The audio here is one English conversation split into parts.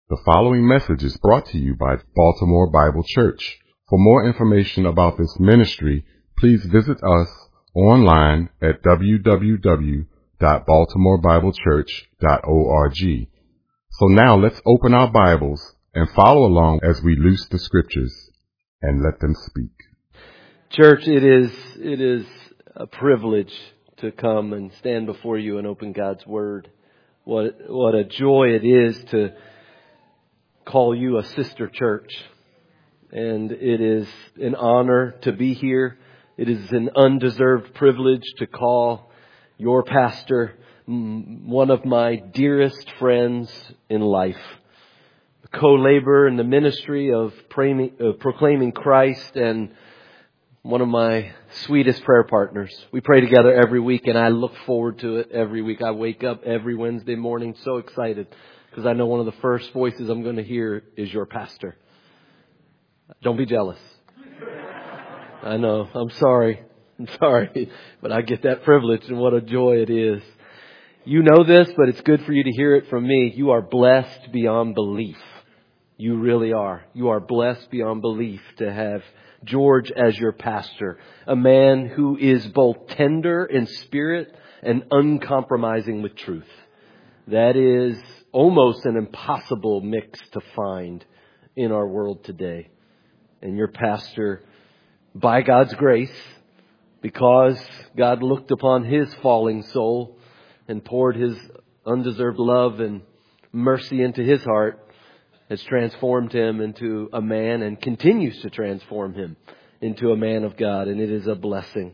The following message is brought to you by Baltimore Bible Church. For more information about this ministry, please visit us online at www.baltimorebiblechurch.org. So now let's open our Bibles and follow along as we loose the scriptures and let them speak. Church, it is a privilege to come and stand before you and open God's Word. What a joy it is to call you a sister church. And it is an honor to be here. It is an undeserved privilege to call your pastor one of my dearest friends in life. Co-laborer in the ministry of proclaiming Christ, and one of my sweetest prayer partners. We pray together every week, and I look forward to it every week. I wake up every Wednesday morning so excited because I know one of the first voices I'm going to hear is your pastor. Don't be jealous. I know. I'm sorry, but I get that privilege, and what a joy it is. You know this, but it's good for you to hear it from me. You are blessed beyond belief. You really are. You are blessed beyond belief to have George as your pastor, a man who is both tender in spirit and uncompromising with truth. That is almost an impossible mix to find in our world today. And your pastor, by God's grace, because God looked upon his falling soul and poured his undeserved love and mercy into his heart, has transformed him into a man and continues to transform him into a man of God. And it is a blessing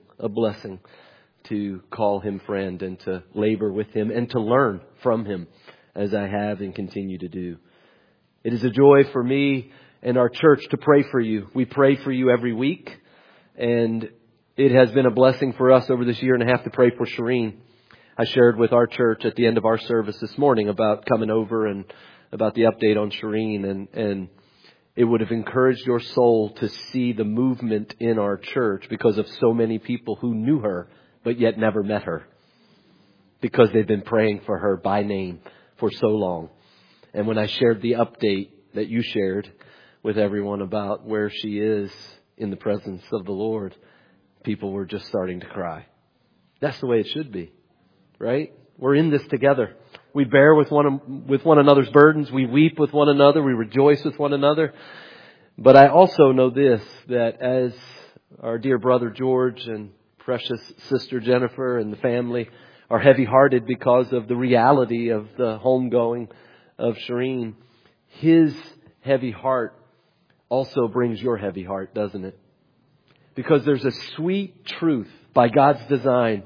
to call him friend and to labor with him and to learn from him as I have and continue to do. It is a joy for me and our church to pray for you. We pray for you every week, and it has been a blessing for us over this year and a half to pray for Shireen. I shared with our church at the end of our service this morning about coming over and about the update on Shireen, and it would have encouraged your soul to see the movement in our church because of so many people who knew her but yet never met her because they've been praying for her by name for so long. And when I shared the update that you shared with everyone about where she is in the presence of the Lord, people were just starting to cry. That's the way it should be, right? We're in this together. We bear with one another's burdens. We weep with one another. We rejoice with one another. But I also know this, that as our dear brother George and precious sister Jennifer and the family are heavy-hearted because of the reality of the homegoing of Shireen, his heavy heart also brings your heavy heart, doesn't it? Because there's a sweet truth by God's design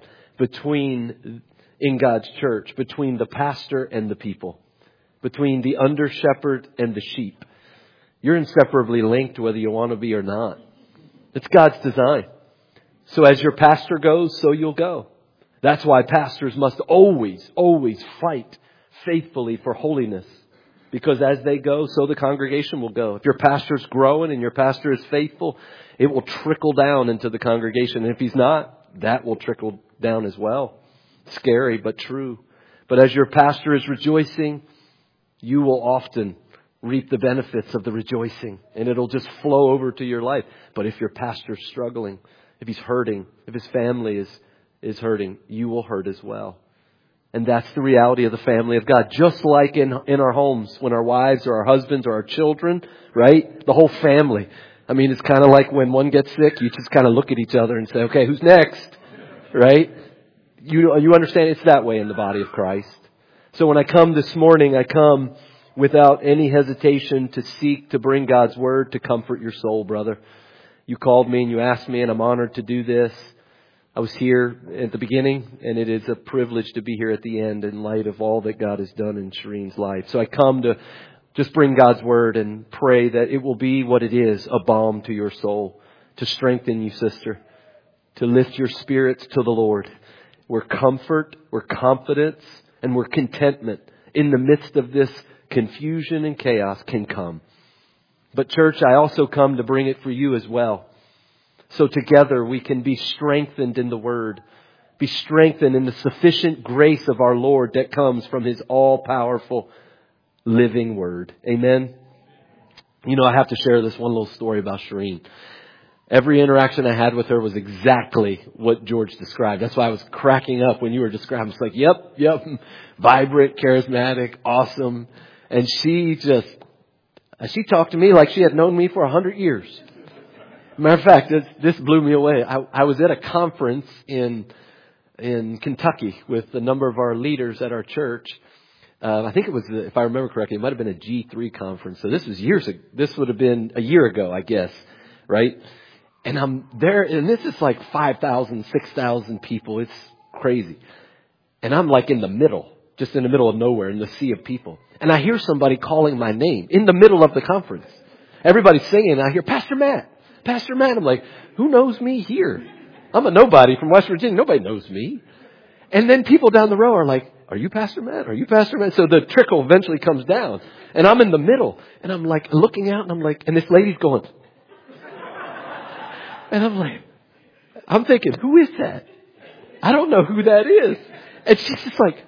in God's church, between the pastor and the people, between the under shepherd and the sheep. You're inseparably linked whether you want to be or not. It's God's design. So as your pastor goes, so you'll go. That's why pastors must always fight faithfully for holiness. Because as they go, so the congregation will go. If your pastor's growing and your pastor is faithful, it will trickle down into the congregation. And if he's not, that will trickle down as well. Scary, but true. But as your pastor is rejoicing, you will often reap the benefits of the rejoicing. And it'll just flow over to your life. But if your pastor's struggling, if he's hurting, if his family is hurting, you will hurt as well. And that's the reality of the family of God. Just like in our homes, when our wives or our husbands or our children, right? The whole family. I mean, it's kind of like when one gets sick, you just kind of look at each other and say, okay, who's next? Right? You understand it's that way in the body of Christ. So when I come this morning, I come without any hesitation to seek to bring God's word to comfort your soul, brother. You called me and you asked me, and I'm honored to do this. I was here at the beginning, and it is a privilege to be here at the end in light of all that God has done in Shireen's life. So I come to just bring God's word and pray that it will be what it is, a balm to your soul, to strengthen you, sister, to lift your spirits to the Lord. Where comfort, where confidence, and where contentment in the midst of this confusion and chaos can come. But church, I also come to bring it for you as well. So together we can be strengthened in the Word. Be strengthened in the sufficient grace of our Lord that comes from His all-powerful living Word. Amen? You know, I have to share this one little story about Shireen. Every interaction I had with her was exactly what George described. That's why I was cracking up when you were describing. It's like, yep, vibrant, charismatic, awesome. And she talked to me like she had known me for 100 years. Matter of fact, this blew me away. I was at a conference in Kentucky with a number of our leaders at our church. I think it was, if I remember correctly, it might have been a G3 conference. So this was years ago. This would have been a year ago, I guess, right? And I'm there, and this is like 5,000, 6,000 people. It's crazy. And I'm like in the middle, just in the middle of nowhere in the sea of people. And I hear somebody calling my name in the middle of the conference. Everybody's singing, and I hear, Pastor Matt. Pastor Matt. I'm like, who knows me here? I'm a nobody from West Virginia. Nobody knows me. And then people down the row are like, are you Pastor Matt? Are you Pastor Matt? So the trickle eventually comes down. And I'm in the middle. And I'm like looking out, and I'm like, and this lady's going. And I'm thinking, who is that? I don't know who that is. And she's just like,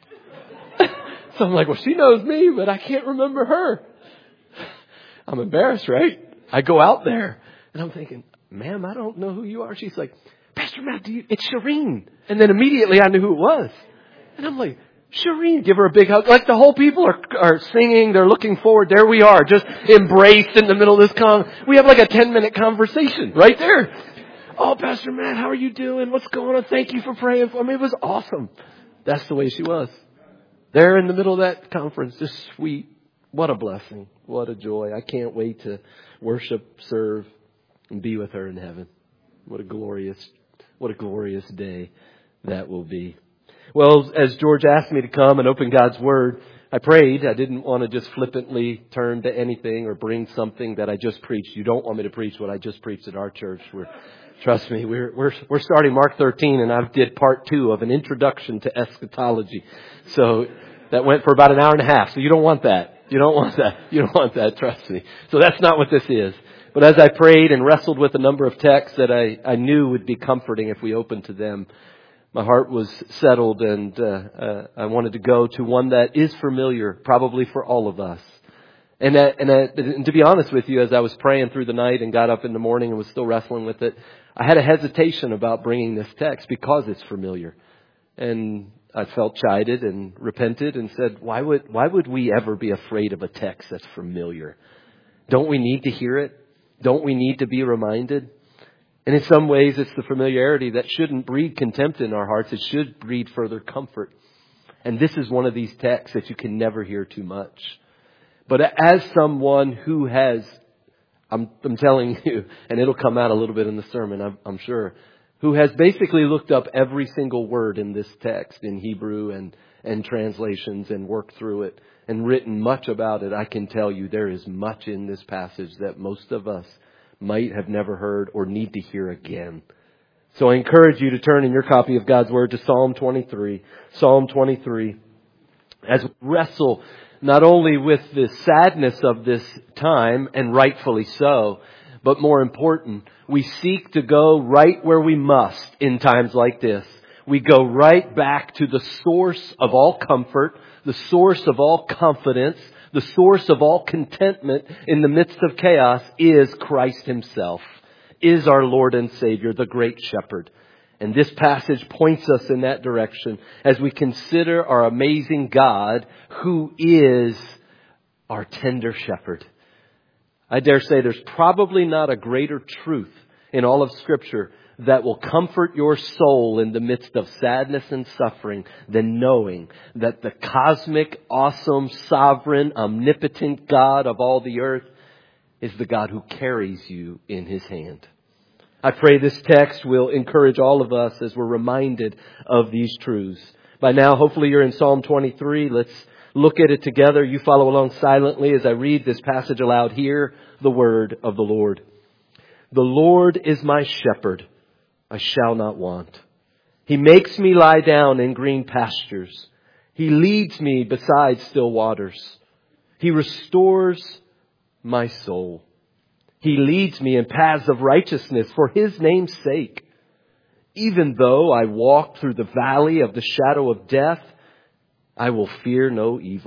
so I'm like, well, she knows me, but I can't remember her. I'm embarrassed, right? I go out there and I'm thinking, ma'am, I don't know who you are. She's like, Pastor Matt, it's Shireen. And then immediately I knew who it was. And I'm like, Shireen, give her a big hug. Like the whole people are singing. They're looking forward. There we are, just embraced in the middle of this we have like a 10-minute conversation right there. Oh, Pastor Matt, how are you doing? What's going on? Thank you for praying for me. It was awesome. That's the way she was. There in the middle of that conference, just sweet. What a blessing. What a joy. I can't wait to worship, serve, and be with her in heaven. What a glorious day that will be. Well, as George asked me to come and open God's Word, I prayed. I didn't want to just flippantly turn to anything or bring something that I just preached. You don't want me to preach what I just preached at our church. Trust me, we're starting Mark 13, and I did part 2 of an introduction to eschatology. So that went for about an hour and a half. So you don't want that. You don't want that. Trust me. So that's not what this is. But as I prayed and wrestled with a number of texts that I knew would be comforting if we opened to them, my heart was settled, and I wanted to go to one that is familiar, probably for all of us. And to be honest with you, as I was praying through the night and got up in the morning and was still wrestling with it, I had a hesitation about bringing this text because it's familiar. And I felt chided and repented and said, why would we ever be afraid of a text that's familiar? Don't we need to hear it? Don't we need to be reminded? And in some ways, it's the familiarity that shouldn't breed contempt in our hearts. It should breed further comfort. And this is one of these texts that you can never hear too much. But as someone who has, I'm telling you, and it'll come out a little bit in the sermon, I'm sure, who has basically looked up every single word in this text in Hebrew and translations and worked through it and written much about it, I can tell you there is much in this passage that most of us might have never heard or need to hear again. So I encourage you to turn in your copy of God's Word to Psalm 23. Psalm 23. As we wrestle not only with the sadness of this time, and rightfully so, but more important, we seek to go right where we must in times like this. We go right back to the source of all comfort, the source of all confidence, the source of all contentment in the midst of chaos is Christ Himself, is our Lord and Savior, the great shepherd. And this passage points us in that direction as we consider our amazing God who is our tender shepherd. I dare say there's probably not a greater truth in all of Scripture that will comfort your soul in the midst of sadness and suffering than knowing that the cosmic, awesome, sovereign, omnipotent God of all the earth is the God who carries you in His hand. I pray this text will encourage all of us as we're reminded of these truths. By now, hopefully you're in Psalm 23. Let's look at it together. You follow along silently as I read this passage aloud. Hear the word of the Lord. The Lord is my shepherd. I shall not want. He makes me lie down in green pastures. He leads me beside still waters. He restores my soul. He leads me in paths of righteousness for His name's sake. Even though I walk through the valley of the shadow of death, I will fear no evil,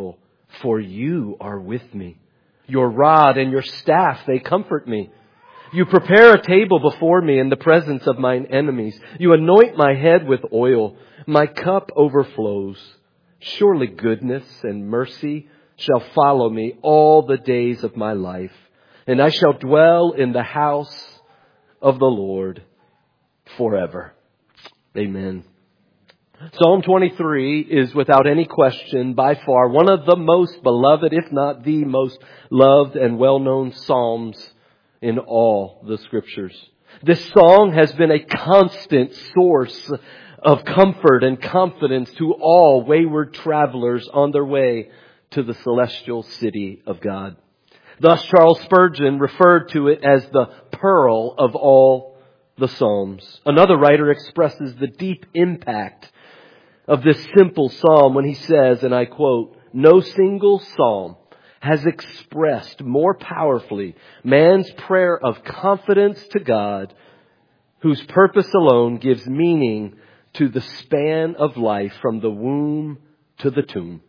for you are with me. Your rod and your staff, they comfort me. You prepare a table before me in the presence of mine enemies. You anoint my head with oil. My cup overflows. Surely goodness and mercy shall follow me all the days of my life, and I shall dwell in the house of the Lord forever. Amen. Psalm 23 is without any question by far one of the most beloved, if not the most loved and well-known psalms in all the Scriptures. This song has been a constant source of comfort and confidence to all wayward travelers on their way to the celestial city of God. Thus, Charles Spurgeon referred to it as the pearl of all the Psalms. Another writer expresses the deep impact of this simple psalm when he says, and I quote, "No single psalm has expressed more powerfully man's prayer of confidence to God, whose purpose alone gives meaning to the span of life from the womb to the tomb."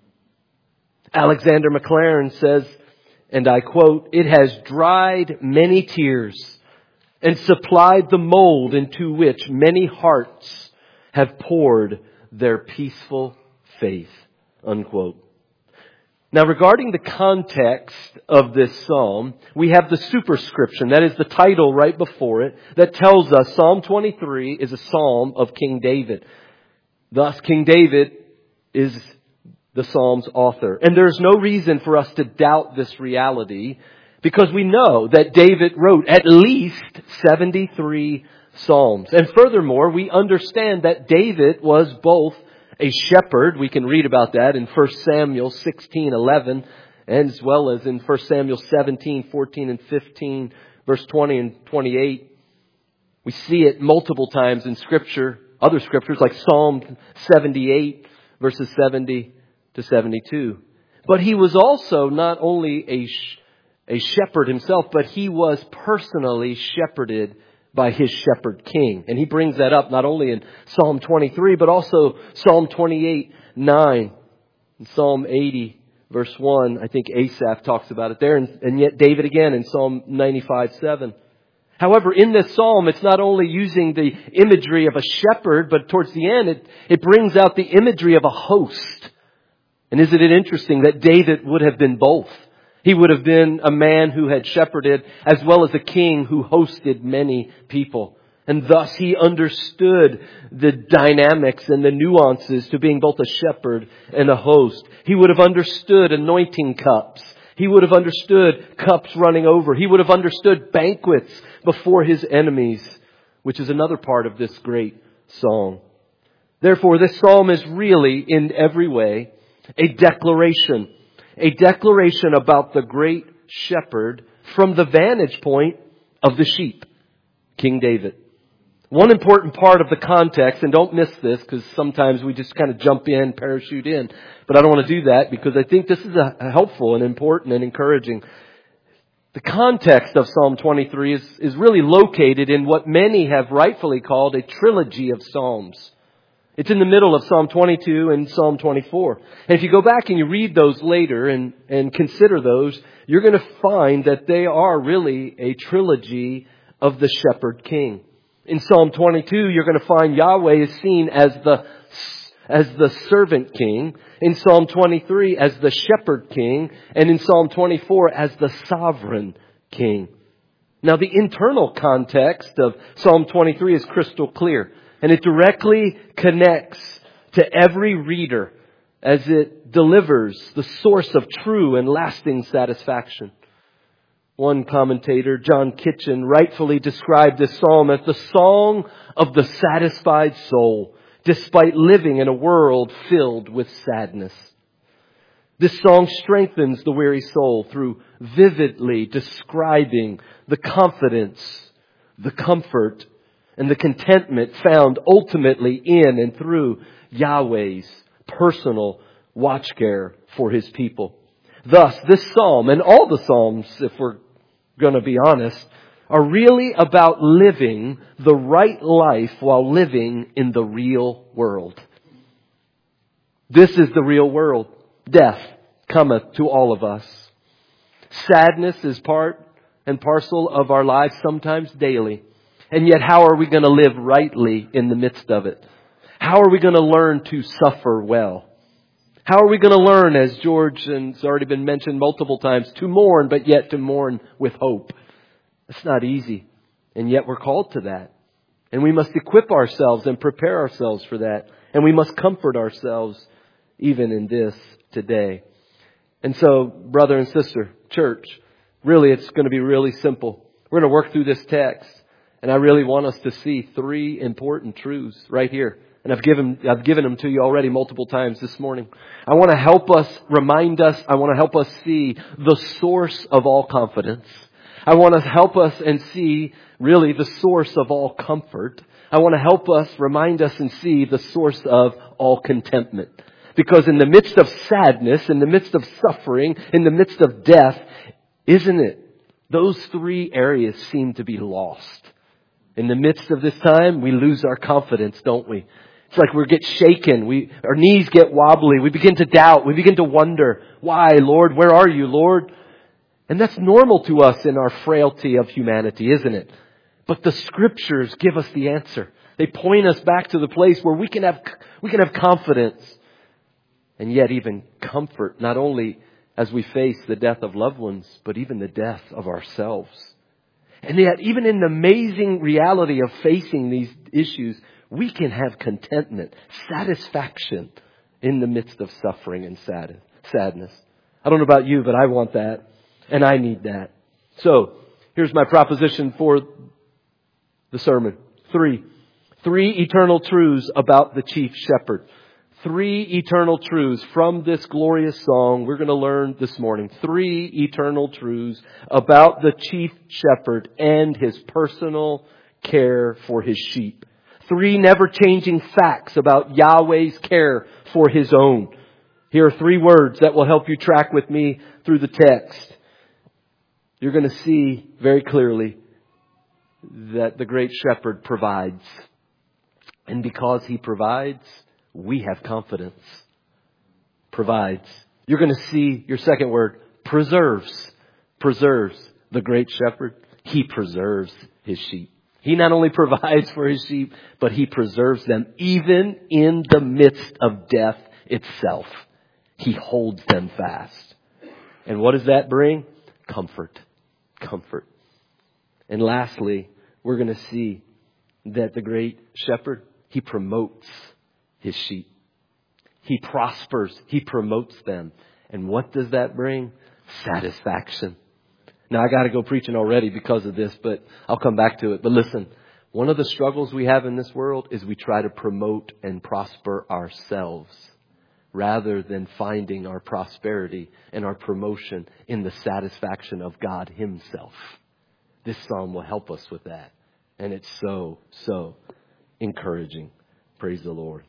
Alexander Maclaren says, and I quote, "It has dried many tears and supplied the mold into which many hearts have poured their peaceful faith." Unquote. Now, regarding the context of this psalm, we have the superscription, that is the title right before it, that tells us Psalm 23 is a psalm of King David. Thus, King David is the psalm's author. And there's no reason for us to doubt this reality, because we know that David wrote at least 73 psalms. And furthermore, we understand that David was both a shepherd. We can read about that in 1 Samuel 16:11, as well as in 1 Samuel 17:14 and 15, verse 20 and 28. We see it multiple times in Scripture, other Scriptures like Psalm 78, verses 70 to 72. But he was also not only a shepherd himself, but he was personally shepherded by his shepherd king. And he brings that up not only in Psalm 23, but also Psalm 28:9. And Psalm 80, verse 1, I think Asaph talks about it there. And yet David again in Psalm 95:7. However, in this psalm, it's not only using the imagery of a shepherd, but towards the end, it brings out the imagery of a host. And isn't it interesting that David would have been both? He would have been a man who had shepherded as well as a king who hosted many people. And thus he understood the dynamics and the nuances to being both a shepherd and a host. He would have understood anointing cups. He would have understood cups running over. He would have understood banquets before his enemies, which is another part of this great song. Therefore, this psalm is really, in every way, a declaration about the great shepherd from the vantage point of the sheep, King David. One important part of the context, and don't miss this because sometimes we just kind of jump in, parachute in, but I don't want to do that because I think this is a helpful and important and encouraging. The context of Psalm 23 is really located in what many have rightfully called a trilogy of Psalms. It's in the middle of Psalm 22 and Psalm 24. And if you go back and you read those later and consider those, you're going to find that they are really a trilogy of the shepherd king. In Psalm 22, you're going to find Yahweh is seen as the servant king. In Psalm 23, as the shepherd king. And in Psalm 24, as the sovereign king. Now, the internal context of Psalm 23 is crystal clear. And it directly connects to every reader as it delivers the source of true and lasting satisfaction. One commentator, John Kitchen, rightfully described this psalm as the song of the satisfied soul, despite living in a world filled with sadness. This song strengthens the weary soul through vividly describing the confidence, the comfort, and the contentment found ultimately in and through Yahweh's personal watch care for His people. Thus, this psalm and all the psalms, if we're going to be honest, are really about living the right life while living in the real world. This is the real world. Death, cometh to all of us. Sadness is part and parcel of our lives, sometimes daily. And yet, how are we going to live rightly in the midst of it? How are we going to learn to suffer well? How are we going to learn, as George and it's already been mentioned multiple times, to mourn, but yet to mourn with hope? It's not easy. And yet we're called to that. And we must equip ourselves and prepare ourselves for that. And we must comfort ourselves even in this today. And so, brother and sister, church, really it's going to be really simple. We're going to work through this text. And I really want us to see three important truths right here. And I've given them to you already multiple times this morning. I want to help us, remind us, I want to help us see the source of all confidence. I want to help us and see really the source of all comfort. I want to help us, remind us and see the source of all contentment. Because in the midst of sadness, in the midst of suffering, in the midst of death, isn't it? Those three areas seem to be lost. In the midst of this time, we lose our confidence, don't we? It's like we get shaken. Our knees get wobbly. We begin to doubt. We begin to wonder, why, Lord? Where are you, Lord? And that's normal to us in our frailty of humanity, isn't it? But the Scriptures give us the answer. They point us back to the place where we can have confidence. And yet even comfort, not only as we face the death of loved ones, but even the death of ourselves. And yet, even in the amazing reality of facing these issues, we can have contentment, satisfaction in the midst of suffering and sadness. I don't know about you, but I want that. And I need that. So, here's my proposition for the sermon. Three eternal truths about the chief shepherd. 3 eternal truths from this glorious song we're going to learn this morning. 3 eternal truths about the chief shepherd and his personal care for his sheep. 3 never-changing facts about Yahweh's care for His own. Here are 3 words that will help you track with me through the text. You're going to see very clearly that the great shepherd provides. And because He provides, we have confidence. Provides. You're going to see your second word, preserves. Preserves. The great shepherd, He preserves His sheep. He not only provides for His sheep, but He preserves them even in the midst of death itself. He holds them fast. And what does that bring? Comfort. Comfort. And lastly, we're going to see that the great shepherd, He promotes His sheep. He prospers. He promotes them. And what does that bring? Satisfaction. Now, I got to go preaching already because of this, but I'll come back to it. But listen, one of the struggles we have in this world is we try to promote and prosper ourselves rather than finding our prosperity and our promotion in the satisfaction of God Himself. This psalm will help us with that. And it's so encouraging. Praise the Lord.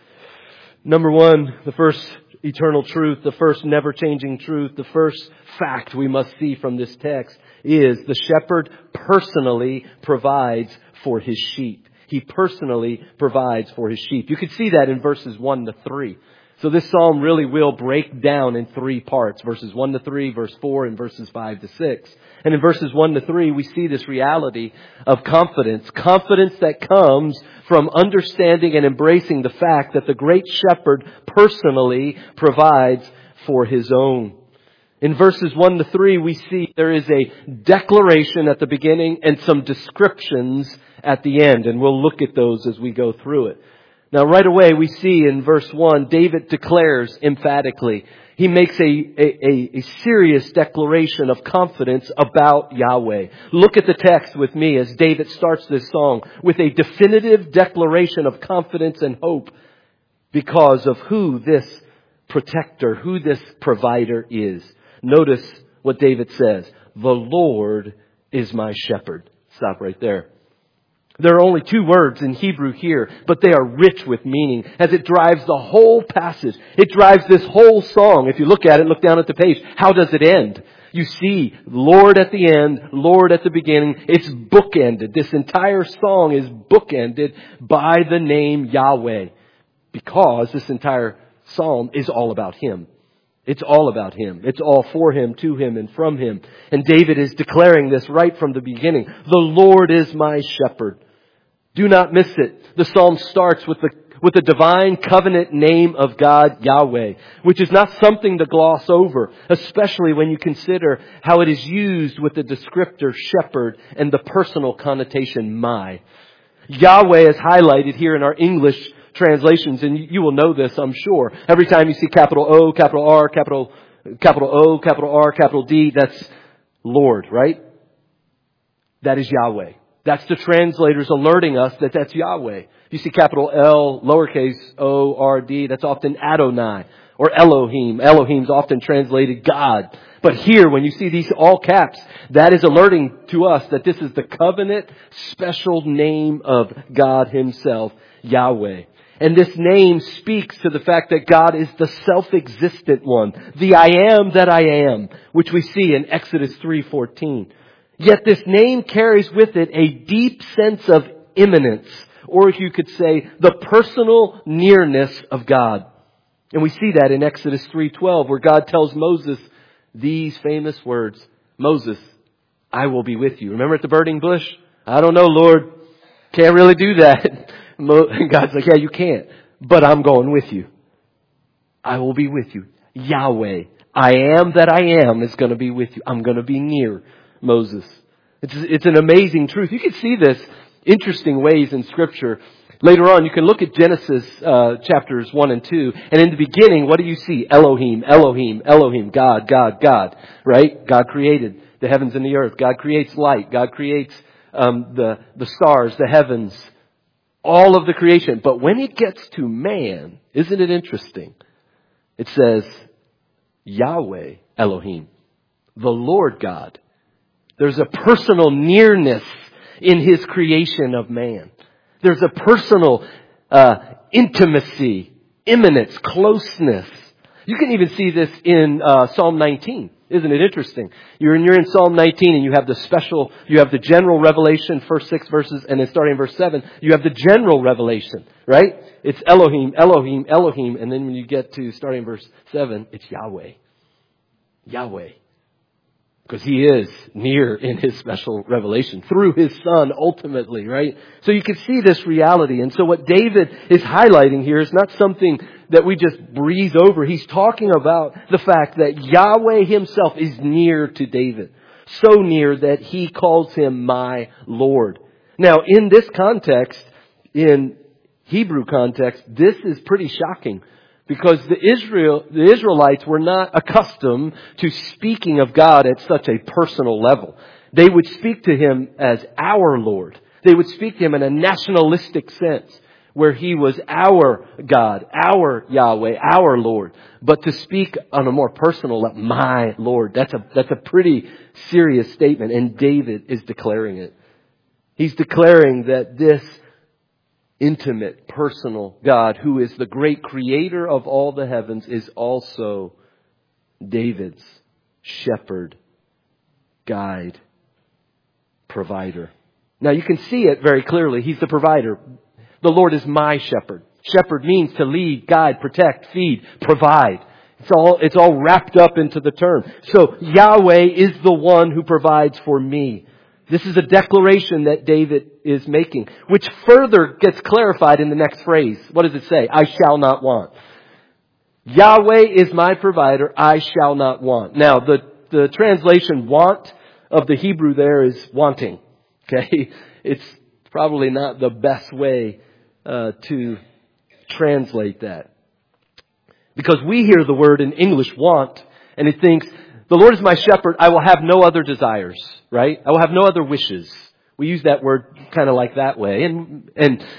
Number 1, the first eternal truth, the first never-changing truth, the first fact we must see from this text is the shepherd personally provides for his sheep. He personally provides for his sheep. You can see that in verses 1 to 3. So this psalm really will break down in 3 parts. Verses 1 to 3, verse 4, and verses 5 to 6. And in verses 1 to 3, we see this reality of confidence. Confidence that comes from understanding and embracing the fact that the great shepherd personally provides for His own. In verses 1 to 3, we see there is a declaration at the beginning and some descriptions at the end. And we'll look at those as we go through it. Now, right away, we see in verse 1, David declares emphatically. He makes a serious declaration of confidence about Yahweh. Look at the text with me as David starts this song with a definitive declaration of confidence and hope because of who this protector, who this provider is. Notice what David says. The Lord is my shepherd. Stop right there. There are only 2 words in Hebrew here, but they are rich with meaning as it drives the whole passage. It drives this whole song. If you look at it, look down at the page. How does it end? You see Lord at the end, Lord at the beginning. It's bookended. This entire song is bookended by the name Yahweh because this entire psalm is all about Him. It's all about Him. It's all for Him, to Him, and from Him. And David is declaring this right from the beginning. The Lord is my shepherd. Do not miss it. The psalm starts with the divine covenant name of God, Yahweh, which is not something to gloss over, especially when you consider how it is used with the descriptor shepherd and the personal connotation my. Yahweh is highlighted here in our English translations, and you will know this, I'm sure. Every time you see capital O, capital R, capital O, capital R, capital D, that's Lord, right? That is Yahweh. That's the translators alerting us that that's Yahweh. You see capital L, lowercase o, R, D, that's often Adonai or Elohim. Elohim's often translated God. But here, when you see these all caps, that is alerting to us that this is the covenant special name of God Himself, Yahweh. And this name speaks to the fact that God is the self-existent one, the I am that I am, which we see in Exodus 3:14. Yet this name carries with it a deep sense of immanence, or if you could say, the personal nearness of God. And we see that in Exodus 3:12, where God tells Moses these famous words, Moses, I will be with you. Remember at the burning bush? I don't know, Lord. Can't really do that. And God's like, yeah, you can't. But I'm going with you. I will be with you. Yahweh, I am that I am, is going to be with you. I'm going to be near Moses. It's an amazing truth. You can see this interesting ways in Scripture. Later on, you can look at Genesis chapters 1 and 2. And in the beginning, what do you see? Elohim, Elohim, Elohim, God, God, God. Right? God created the heavens and the earth. God creates light. God creates the stars, the heavens, all of the creation. But when it gets to man, isn't it interesting? It says, Yahweh, Elohim, the Lord God. There's a personal nearness in His creation of man. There's a personal intimacy, immanence, closeness. You can even see this in Psalm 19. Isn't it interesting? You're in Psalm 19 and you have the general revelation, first 6 verses, and then starting in verse 7, you have the general revelation, right? It's Elohim, Elohim, Elohim, and then when you get to starting in verse 7, it's Yahweh. Yahweh. Because He is near in His special revelation through His Son ultimately, right? So you can see this reality. And so what David is highlighting here is not something that we just breeze over. He's talking about the fact that Yahweh Himself is near to David. So near that He calls Him my Lord. Now in this context, in Hebrew context, this is pretty shocking. Because the Israelites were not accustomed to speaking of God at such a personal level. They would speak to Him as our Lord. They would speak to Him in a nationalistic sense, where He was our God, our Yahweh, our Lord. But to speak on a more personal level, my Lord, that's a pretty serious statement. And David is declaring it. He's declaring that this intimate, personal God, who is the great creator of all the heavens, is also David's shepherd, guide, provider. Now you can see it very clearly. He's the provider. The Lord is my shepherd. Shepherd means to lead, guide, protect, feed, provide. It's all wrapped up into the term. So Yahweh is the one who provides for me. This is a declaration that David is making, which further gets clarified in the next phrase. What does it say? I shall not want. Yahweh is my provider. I shall not want. Now, the translation want of the Hebrew there is wanting. Okay? It's probably not the best way to translate that. Because we hear the word in English want, and it thinks, the Lord is my shepherd, I will have no other desires, right? I will have no other wishes. We use that word kind of like that way. And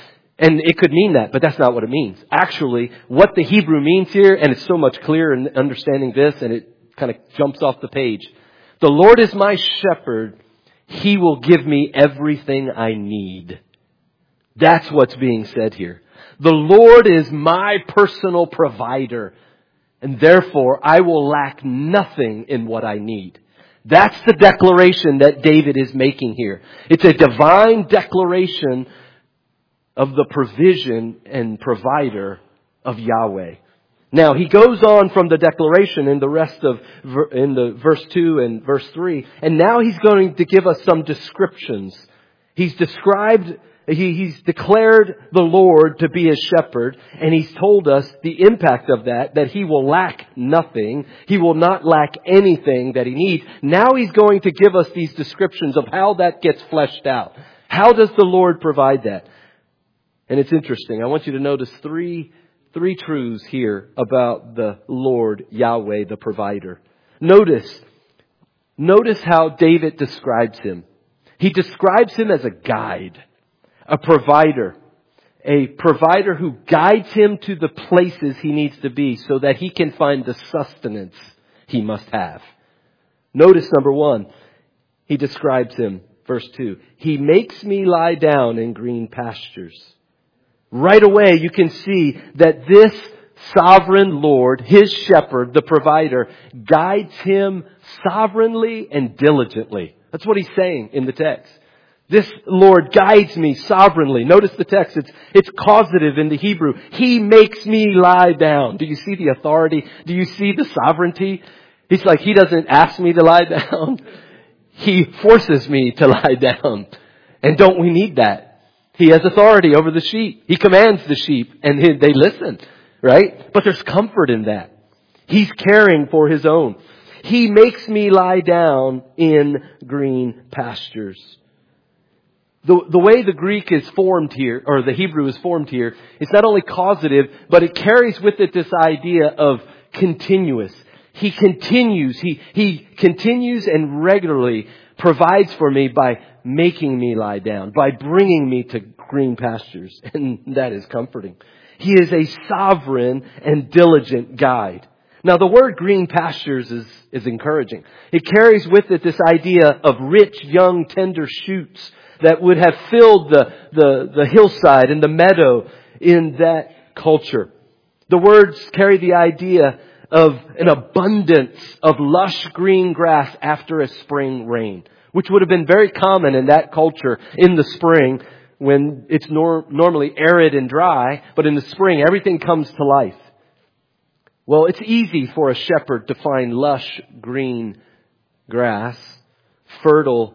it could mean that, but that's not what it means. Actually, what the Hebrew means here, and it's so much clearer in understanding this, and it kind of jumps off the page. The Lord is my shepherd, He will give me everything I need. That's what's being said here. The Lord is my personal provider. And therefore, I will lack nothing in what I need. That's the declaration that David is making here. It's a divine declaration of the provision and provider of Yahweh. Now, he goes on from the declaration in the rest of, in the verse 2 and verse 3, and now he's going to give us some descriptions. He's declared the Lord to be his shepherd, and he's told us the impact of that he will lack nothing. He will not lack anything that he needs. Now he's going to give us these descriptions of how that gets fleshed out. How does the Lord provide that? And it's interesting. I want you to notice three truths here about the Lord, Yahweh, the provider. Notice how David describes him. He describes him as a guide, a provider who guides him to the places he needs to be so that he can find the sustenance he must have. Notice number 1, he describes him, verse 2, he makes me lie down in green pastures. Right away, you can see that this sovereign Lord, his shepherd, the provider, guides him sovereignly and diligently. That's what he's saying in the text. This Lord guides me sovereignly. Notice the text. It's causative in the Hebrew. He makes me lie down. Do you see the authority? Do you see the sovereignty? He's like, he doesn't ask me to lie down. He forces me to lie down. And don't we need that? He has authority over the sheep. He commands the sheep and they listen, right? But there's comfort in that. He's caring for his own. He makes me lie down in green pastures. The way the Greek is formed here, or the Hebrew is formed here, it's not only causative, but it carries with it this idea of continuous. He continues and regularly provides for me by making me lie down, by bringing me to green pastures. And that is comforting. He is a sovereign and diligent guide. Now the word green pastures is encouraging. It carries with it this idea of rich, young, tender shoots that would have filled the hillside and the meadow in that culture. The words carry the idea of an abundance of lush green grass after a spring rain, which would have been very common in that culture in the spring when it's normally arid and dry, but in the spring everything comes to life. Well, it's easy for a shepherd to find lush green grass, fertile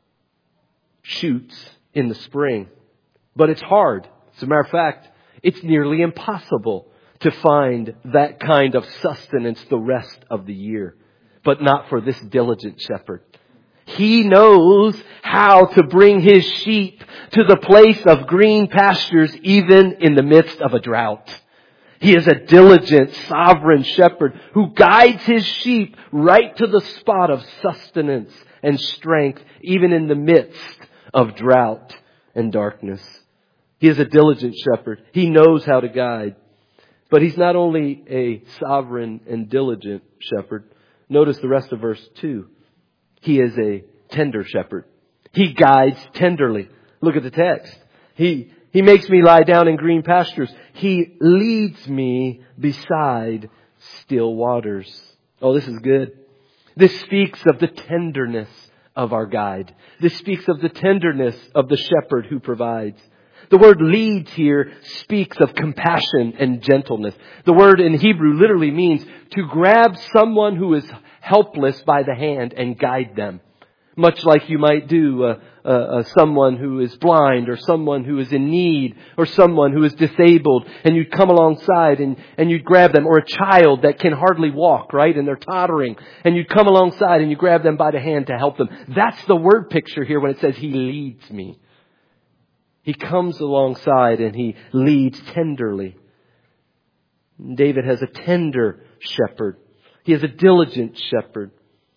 shoots in the spring. But it's hard. As a matter of fact, it's nearly impossible to find that kind of sustenance the rest of the year. But not for this diligent shepherd. He knows how to bring his sheep to the place of green pastures even in the midst of a drought. He is a diligent, sovereign shepherd who guides his sheep right to the spot of sustenance and strength even in the midst of drought and darkness. He is a diligent shepherd. He knows how to guide. But he's not only a sovereign and diligent shepherd. Notice the rest of verse 2. He is a tender shepherd. He guides tenderly. Look at the text. He makes me lie down in green pastures. He leads me beside still waters. Oh, this is good. This speaks of the tenderness of our guide. This speaks of the tenderness of the shepherd who provides. The word leads here speaks of compassion and gentleness. The word in Hebrew literally means to grab someone who is helpless by the hand and guide them. Much like you might do someone who is blind or someone who is in need or someone who is disabled, and you'd come alongside and you'd grab them, or a child that can hardly walk, right? And they're tottering, and you'd come alongside and you grab them by the hand to help them. That's the word picture here when it says he leads me. He comes alongside and he leads tenderly. David has a tender shepherd. He has a diligent shepherd.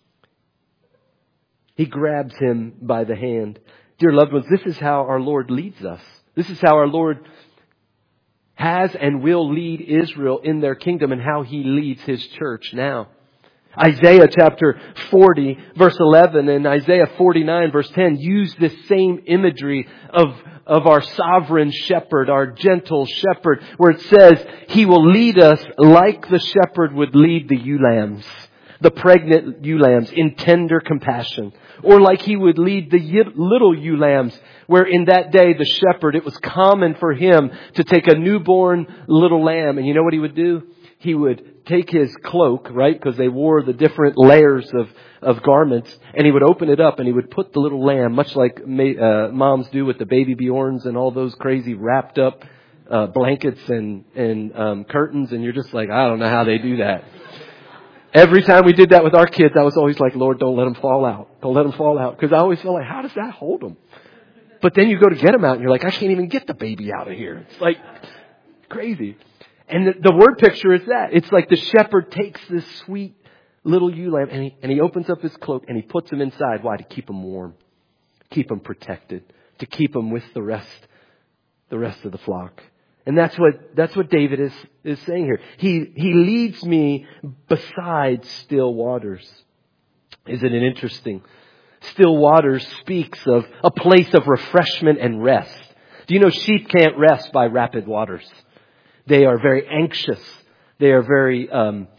He grabs him by the hand. Dear loved ones, this is how our Lord leads us. This is how our Lord has and will lead Israel in their kingdom, and how he leads his church now. Isaiah chapter 40 verse 11 and Isaiah 49 verse 10 use this same imagery of our sovereign shepherd, our gentle shepherd, where it says he will lead us like the shepherd would lead the ewe lambs, the pregnant ewe lambs, in tender compassion. Or like he would lead the little ewe lambs, where in that day the shepherd, it was common for him to take a newborn little lamb, and you know what he would do? he would take his cloak, right? Because they wore the different layers of garments, and he would open it up and he would put the little lamb, much like moms do with the baby Bjorns and all those crazy wrapped up blankets and curtains, and you're just like, I don't know how they do that. Every time we did that with our kids, I was always like, Lord, don't let them fall out. Don't let them fall out. Because I always felt like, how does that hold them? But then you go to get them out and you're like, I can't even get the baby out of here. It's like crazy. And the word picture is that. It's like the shepherd takes this sweet little ewe lamb and he opens up his cloak and he puts him inside. Why? To keep him warm. Keep him protected. To keep him with the rest of the flock. And that's what David is saying here. He leads me beside still waters. Isn't it interesting? Still waters speaks of a place of refreshment and rest. Do you know sheep can't rest by rapid waters? They are very anxious. They are very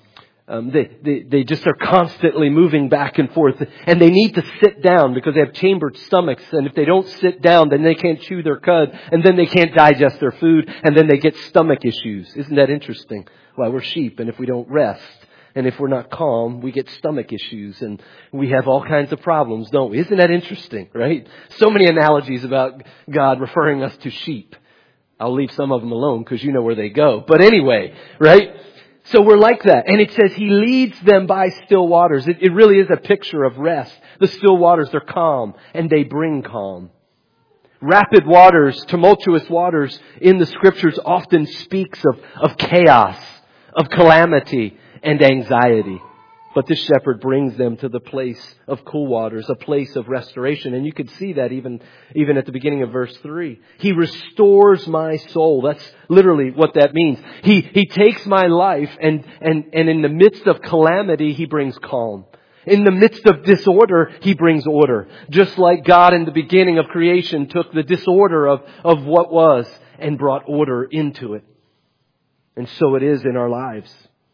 they just are constantly moving back and forth, and they need to sit down because they have chambered stomachs, and if they don't sit down, then they can't chew their cud, and then they can't digest their food, and then they get stomach issues. Isn't that interesting? Well, we're sheep, and if we don't rest, and if we're not calm, we get stomach issues, and we have all kinds of problems, don't we? Isn't that interesting, right? So many analogies about God referring us to sheep. I'll leave some of them alone because you know where they go. But anyway, right? So we're like that. And it says He leads them by still waters. It really is a picture of rest. The still waters, they're calm and they bring calm. Rapid waters, tumultuous waters in the Scriptures often speaks of chaos, of calamity and anxiety. But this shepherd brings them to the place of cool waters, a place of restoration. And you could see that even at the beginning of verse 3. He restores my soul. That's literally what that means. He takes my life and in the midst of calamity, He brings calm. In the midst of disorder, He brings order. Just like God in the beginning of creation took the disorder of what was and brought order into it. And so it is in our lives.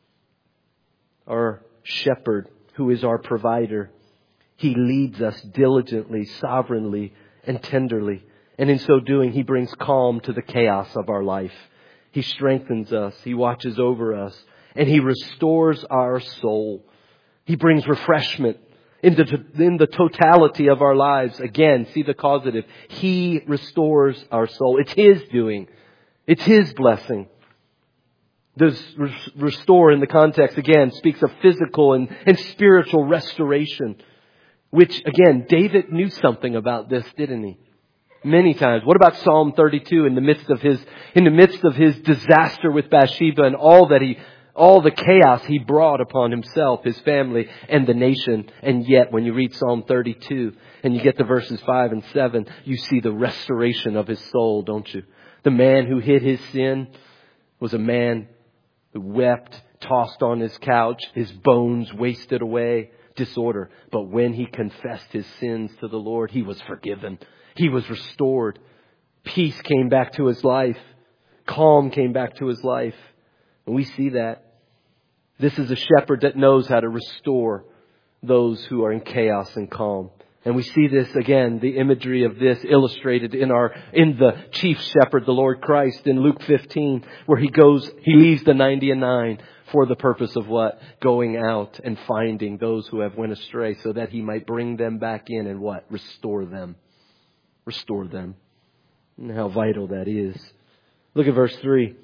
Our shepherd, who is our provider, He leads us diligently, sovereignly, and tenderly. And in so doing, He brings calm to the chaos of our life. He strengthens us. He watches over us. And He restores our soul. He brings refreshment in the totality of our lives. Again, see the causative. He restores our soul. It's His doing. It's His blessing. This restore in the context, again, speaks of physical and spiritual restoration. Which, again, David knew something about this, didn't he? Many times. What about Psalm 32 in the midst of his disaster with Bathsheba and all the chaos he brought upon himself, his family, and the nation. And yet, when you read Psalm 32 and you get to verses 5 and 7, you see the restoration of his soul, don't you? The man who hid his sin was a man who wept, tossed on his couch, his bones wasted away, disorder. But when he confessed his sins to the Lord, he was forgiven. He was restored. Peace came back to his life. Calm came back to his life. And we see that. This is a shepherd that knows how to restore those who are in chaos and calm. And we see this again, the imagery of this illustrated in the chief shepherd, the Lord Christ, in Luke 15, where he leaves the 99 for the purpose of what? Going out and finding those who have went astray so that He might bring them back in and what? Restore them. Restore them. And how vital that is. Look at verse 3.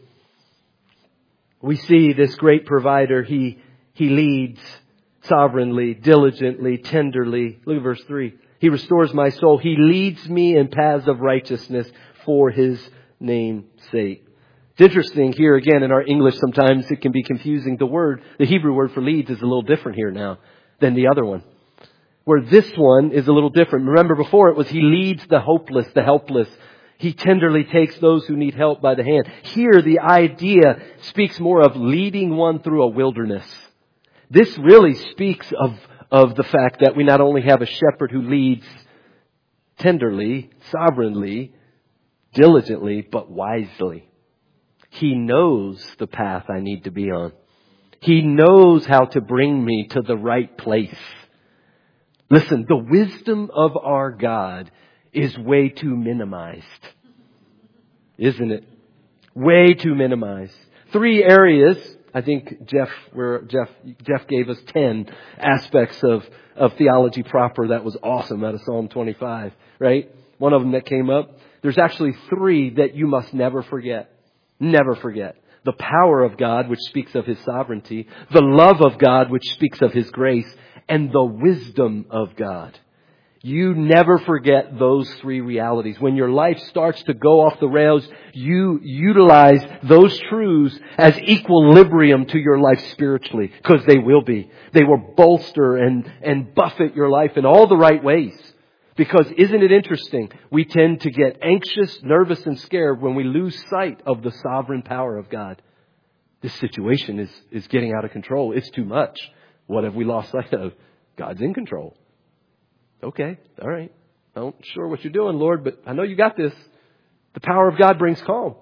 We see this great provider. He leads sovereignly, diligently, tenderly. Look at verse 3. He restores my soul. He leads me in paths of righteousness for His name's sake. It's interesting here again in our English sometimes it can be confusing. The Hebrew word for leads is a little different here now than the other one. Where this one is a little different. Remember before it was He leads the hopeless, the helpless. He tenderly takes those who need help by the hand. Here the idea speaks more of leading one through a wilderness. This really speaks of the fact that we not only have a shepherd who leads tenderly, sovereignly, diligently, but wisely. He knows the path I need to be on. He knows how to bring me to the right place. Listen, the wisdom of our God is way too minimized. Isn't it? Way too minimized. 3 areas I think Jeff gave us 10 aspects of theology proper that was awesome out of Psalm 25, right? One of them that came up. There's actually 3 that you must never forget. Never forget. The power of God, which speaks of His sovereignty. The love of God, which speaks of His grace. And the wisdom of God. You never forget those 3 realities. When your life starts to go off the rails, you utilize those truths as equilibrium to your life spiritually. Because they will be. They will bolster and buffet your life in all the right ways. Because isn't it interesting? We tend to get anxious, nervous, and scared when we lose sight of the sovereign power of God. This situation is getting out of control. It's too much. What have we lost sight of? God's in control. Okay, all right. I'm not sure what you're doing, Lord, but I know you got this. The power of God brings calm.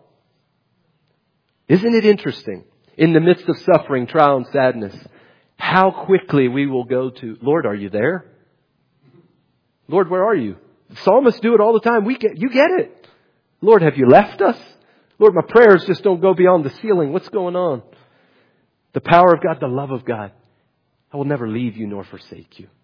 Isn't it interesting? In the midst of suffering, trial, and sadness, how quickly we will go to, Lord, are you there? Lord, where are you? Psalmists do it all the time. You get it. Lord, have you left us? Lord, my prayers just don't go beyond the ceiling. What's going on? The power of God, the love of God. I will never leave you nor forsake you.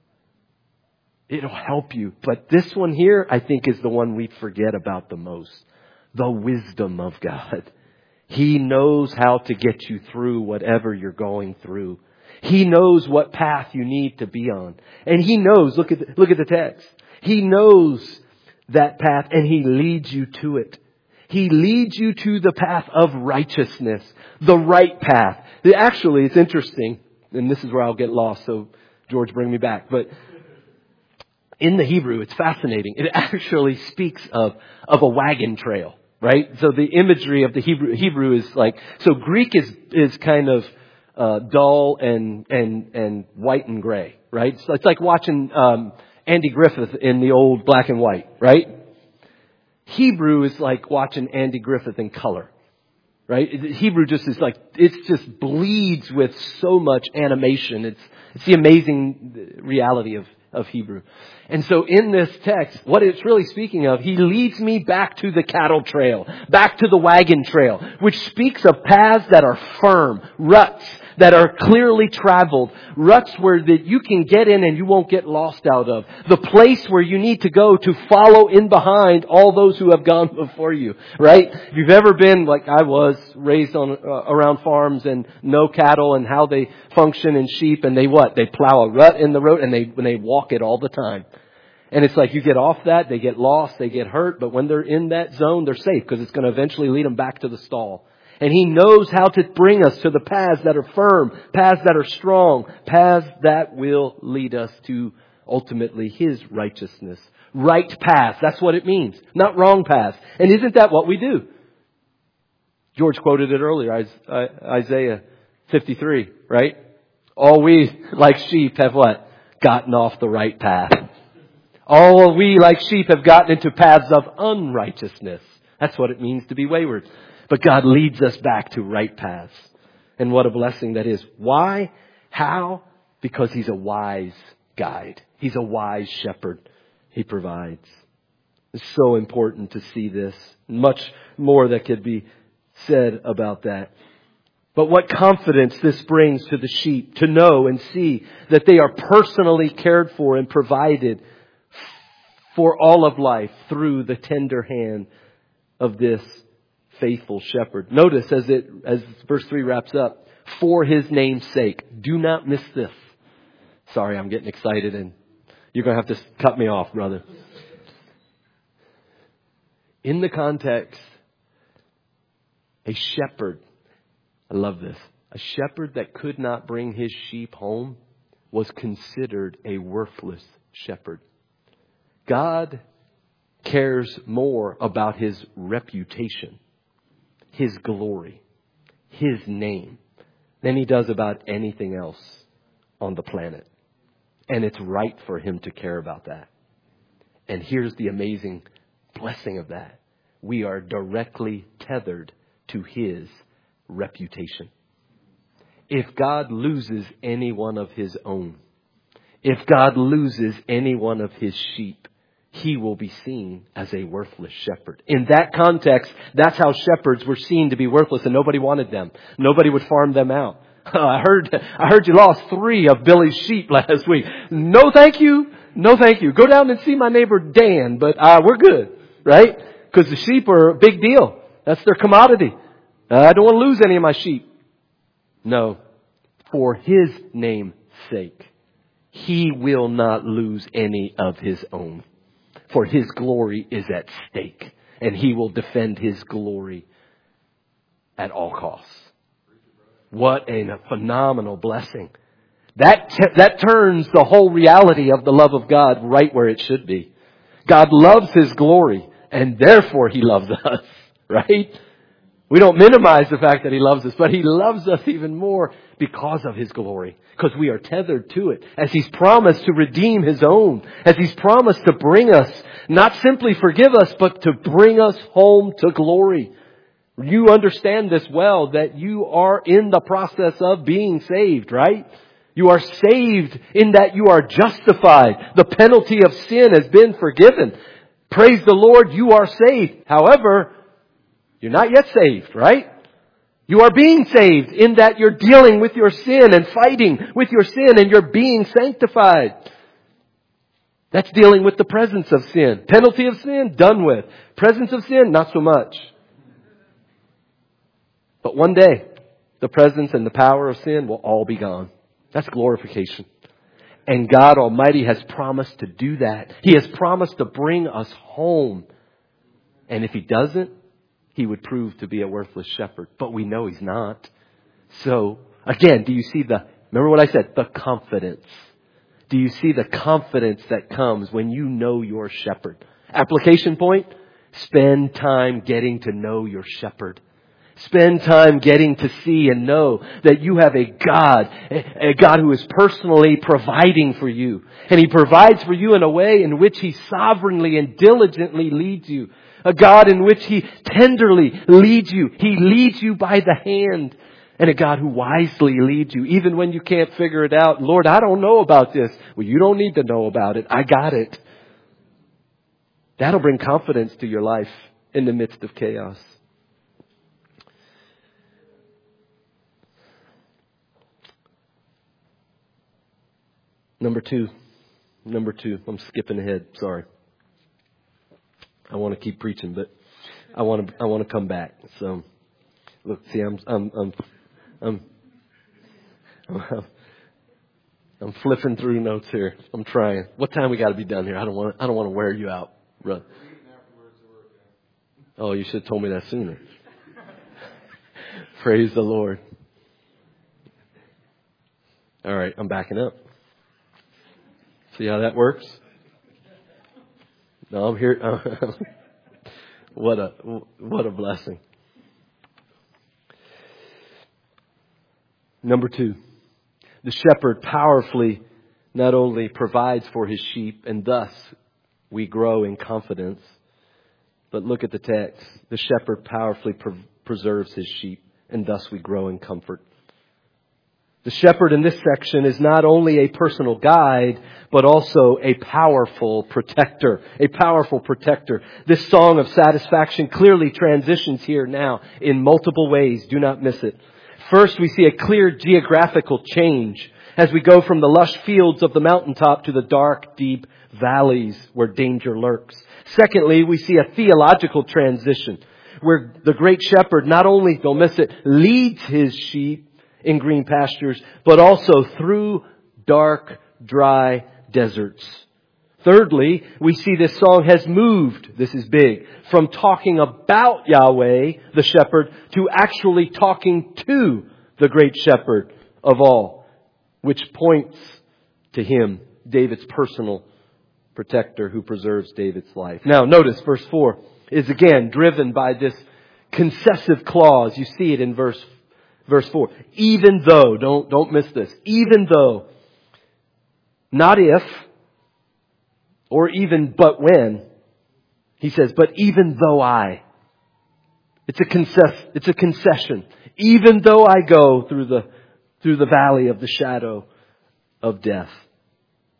It'll help you. But this one here, I think, is the one we forget about the most. The wisdom of God. He knows how to get you through whatever you're going through. He knows what path you need to be on. And He knows, look at the text. He knows that path and He leads you to it. He leads you to the path of righteousness. The right path. Actually, it's interesting. And this is where I'll get lost. So, George, bring me back. But in the Hebrew, it's fascinating. It actually speaks of a wagon trail, right? So the imagery of the Hebrew is like, so Greek is kind of dull and white and gray, right? So it's like watching Andy Griffith in the old black and white, right? Hebrew is like watching Andy Griffith in color, right? Hebrew just is like, it just bleeds with so much animation. It's the amazing reality of Hebrew. And so in this text, what it's really speaking of, He leads me back to the cattle trail, back to the wagon trail, which speaks of paths that are firm, ruts that are clearly traveled, ruts where that you can get in and you won't get lost out of. The place where you need to go to follow in behind all those who have gone before you, right? If you've ever been, like I was, raised on around farms and know cattle and how they function and sheep, and they plow a rut in the road and they walk it all the time. And it's like you get off that, they get lost, they get hurt, but when they're in that zone, they're safe because it's going to eventually lead them back to the stall. And He knows how to bring us to the paths that are firm, paths that are strong, paths that will lead us to ultimately His righteousness. Right path, that's what it means. Not wrong path. And isn't that what we do? George quoted it earlier, Isaiah 53, right? All we, like sheep, have what? Gotten off the right path. All we, like sheep, have gotten into paths of unrighteousness. That's what it means to be wayward. But God leads us back to right paths. And what a blessing that is. Why? How? Because He's a wise guide. He's a wise shepherd. He provides. It's so important to see this. Much more that could be said about that. But what confidence this brings to the sheep to know and see that they are personally cared for and provided for all of life through the tender hand of this faithful shepherd. Notice as verse 3 wraps up, for His name's sake. Do not miss this. Sorry, I'm getting excited and you're going to have to cut me off, brother. In the context, a shepherd, I love this, a shepherd that could not bring his sheep home was considered a worthless shepherd. God cares more about His reputation, His glory, His name, than He does about anything else on the planet. And it's right for Him to care about that. And here's the amazing blessing of that. We are directly tethered to His reputation. If God loses any one of His own, if God loses any one of His sheep, he will be seen as a worthless shepherd. In that context, that's how shepherds were seen to be worthless, and nobody wanted them. Nobody would farm them out. I heard you lost 3 of Billy's sheep last week. No, thank you. No, thank you. Go down and see my neighbor Dan, but we're good, right? Because the sheep are a big deal. That's their commodity. I don't want to lose any of my sheep. No, for his name's sake, he will not lose any of his own. For his glory is at stake, and he will defend his glory at all costs. What a phenomenal blessing. That turns the whole reality of the love of God right where it should be. God loves his glory, and therefore he loves us, right? We don't minimize the fact that he loves us, but he loves us even more because of his glory. Because we are tethered to it. As he's promised to redeem his own. As he's promised to bring us, not simply forgive us, but to bring us home to glory. You understand this well, that you are in the process of being saved, right? You are saved in that you are justified. The penalty of sin has been forgiven. Praise the Lord, you are saved. However, you're not yet saved, right? You are being saved in that you're dealing with your sin and fighting with your sin, and you're being sanctified. That's dealing with the presence of sin. Penalty of sin, done with. Presence of sin, not so much. But one day, the presence and the power of sin will all be gone. That's glorification. And God Almighty has promised to do that. He has promised to bring us home. And if he doesn't, he would prove to be a worthless shepherd. But we know he's not. So, again, do you see remember what I said? The confidence. Do you see the confidence that comes when you know your shepherd? Application point, spend time getting to know your shepherd. Spend time getting to see and know that you have a God who is personally providing for you. And he provides for you in a way in which he sovereignly and diligently leads you. A God in which he tenderly leads you. He leads you by the hand. And a God who wisely leads you, even when you can't figure it out. Lord, I don't know about this. Well, you don't need to know about it. I got it. That'll bring confidence to your life in the midst of chaos. Number two. I'm skipping ahead. Sorry. I want to keep preaching, but I want to come back. So, look, see, I'm flipping through notes here. I'm trying. What time we got to be done here? I don't want to wear you out, brother. Oh, you should have told me that sooner. Praise the Lord. All right, I'm backing up. See how that works? No, I'm here. What a blessing. Number 2, the shepherd powerfully not only provides for his sheep, and thus we grow in confidence, but look at the text. The shepherd powerfully preserves his sheep, and thus we grow in comfort. The shepherd in this section is not only a personal guide, but also a powerful protector. A powerful protector. This song of satisfaction clearly transitions here now in multiple ways. Do not miss it. First, we see a clear geographical change as we go from the lush fields of the mountaintop to the dark, deep valleys where danger lurks. Secondly, we see a theological transition where the great shepherd not only, don't miss it, leads his sheep in green pastures, but also through dark, dry deserts. Thirdly, we see this song has moved, this is big, from talking about Yahweh, the shepherd, to actually talking to the great shepherd of all, which points to him, David's personal protector who preserves David's life. Now, notice verse 4 is again driven by this concessive clause. You see it in verse 4. Even though, don't miss this, even though, not if, or even but when, he says, but even though I. It's a concession. Even though I go through the valley of the shadow of death.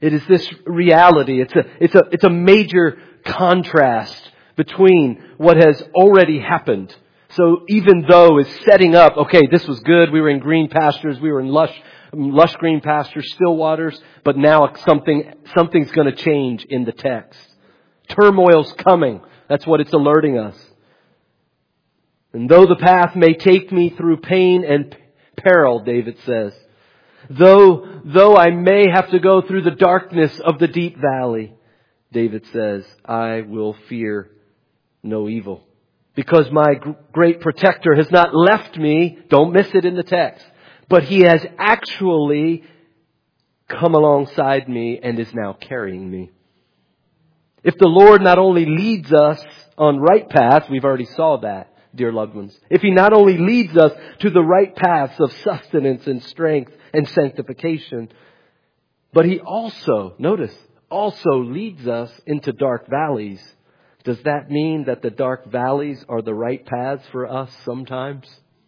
It is this reality. It's a major contrast between what has already happened. So even though it's setting up, okay, this was good. We were in green pastures. We were in lush green pastures, still waters. But now something's going to change in the text. Turmoil's coming. That's what it's alerting us. And though the path may take me through pain and peril, David says, though I may have to go through the darkness of the deep valley, David says, I will fear no evil. Because my great protector has not left me, don't miss it in the text, but He has actually come alongside me and is now carrying me. If the Lord not only leads us on right paths, we've already saw that, dear loved ones. If He not only leads us to the right paths of sustenance and strength and sanctification, but He also, notice, also leads us into dark valleys. Does that mean that the dark valleys are the right paths for us sometimes?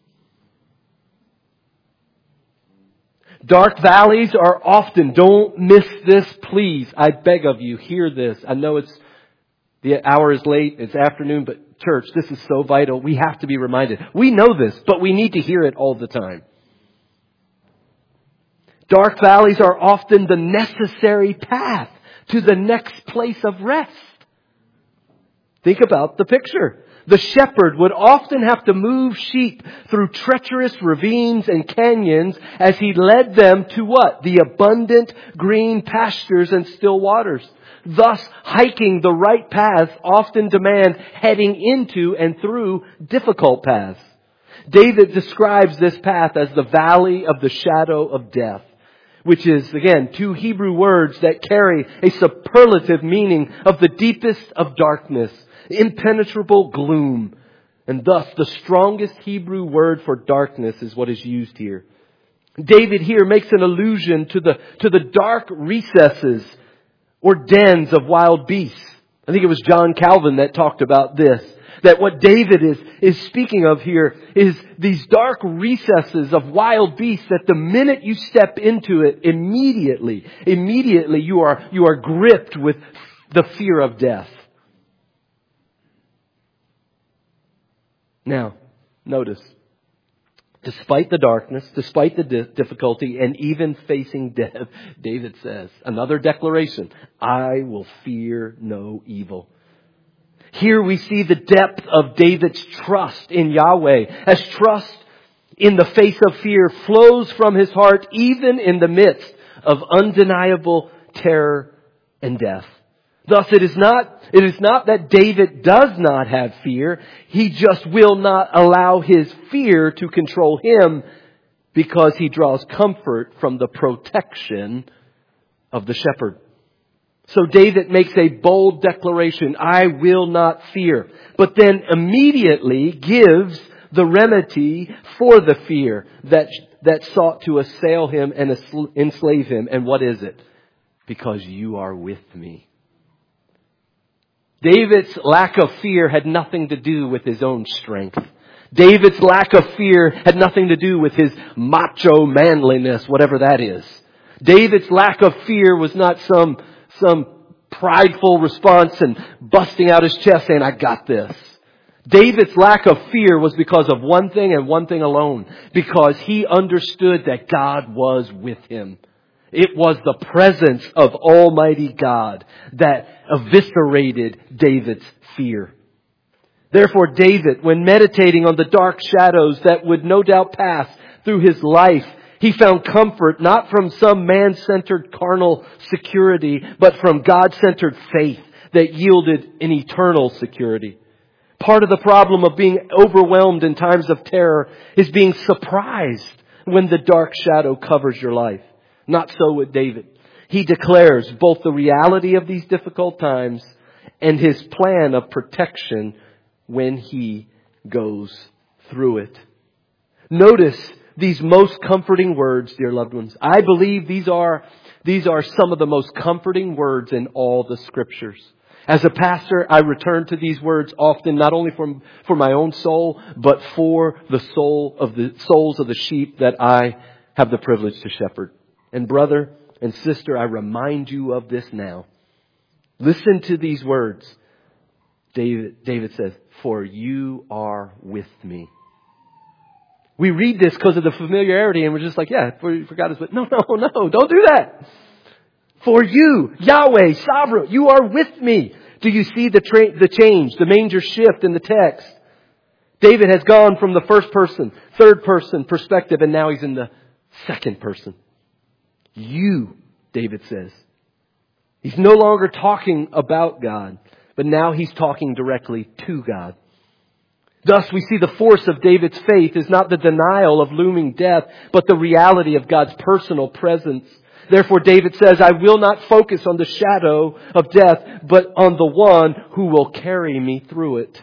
Dark valleys are often, don't miss this, please. I beg of you, hear this. I know the hour is late, it's afternoon, but church, this is so vital. We have to be reminded. We know this, but we need to hear it all the time. Dark valleys are often the necessary path to the next place of rest. Think about the picture. The shepherd would often have to move sheep through treacherous ravines and canyons as he led them to what? The abundant green pastures and still waters. Thus, hiking the right paths often demand heading into and through difficult paths. David describes this path as the valley of the shadow of death, which is, again, two Hebrew words that carry a superlative meaning of the deepest of darkness, impenetrable gloom. And thus, the strongest Hebrew word for darkness is what is used here. David here makes an allusion to the dark recesses or dens of wild beasts. I think it was John Calvin that talked about this. That what David is speaking of here is these dark recesses of wild beasts that the minute you step into it, immediately you are gripped with the fear of death. Now, notice, despite the darkness, despite the difficulty, and even facing death, David says, another declaration, I will fear no evil. Here we see the depth of David's trust in Yahweh, as trust in the face of fear flows from his heart even in the midst of undeniable terror and death. Thus, it is not that David does not have fear. He just will not allow his fear to control him because he draws comfort from the protection of the shepherd. So David makes a bold declaration, I will not fear, but then immediately gives the remedy for the fear that sought to assail him and enslave him. And what is it? Because you are with me. David's lack of fear had nothing to do with his own strength. David's lack of fear had nothing to do with his macho manliness, whatever that is. David's lack of fear was not some prideful response and busting out his chest saying, I got this. David's lack of fear was because of one thing and one thing alone. Because he understood that God was with him. It was the presence of Almighty God that eviscerated David's fear. Therefore, David, when meditating on the dark shadows that would no doubt pass through his life, he found comfort not from some man-centered carnal security, but from God-centered faith that yielded an eternal security. Part of the problem of being overwhelmed in times of terror is being surprised when the dark shadow covers your life. Not so with David. He declares both the reality of these difficult times and his plan of protection when he goes through it. Notice these most comforting words, dear loved ones. I believe these are some of the most comforting words in all the Scriptures. As a pastor, I return to these words often, not only for my own soul, but for the souls of the sheep that I have the privilege to shepherd. And brother, and sister, I remind you of this now. Listen to these words. David says, for you are with me. We read this because of the familiarity and we're just like, yeah, for God is with. No, don't do that. For you, Yahweh, sovereign, you are with me. Do you see the change, the major shift in the text? David has gone from the first person, third person perspective, and now he's in the second person. You, David says. He's no longer talking about God, but now he's talking directly to God. Thus, we see the force of David's faith is not the denial of looming death, but the reality of God's personal presence. Therefore, David says, I will not focus on the shadow of death, but on the one who will carry me through it.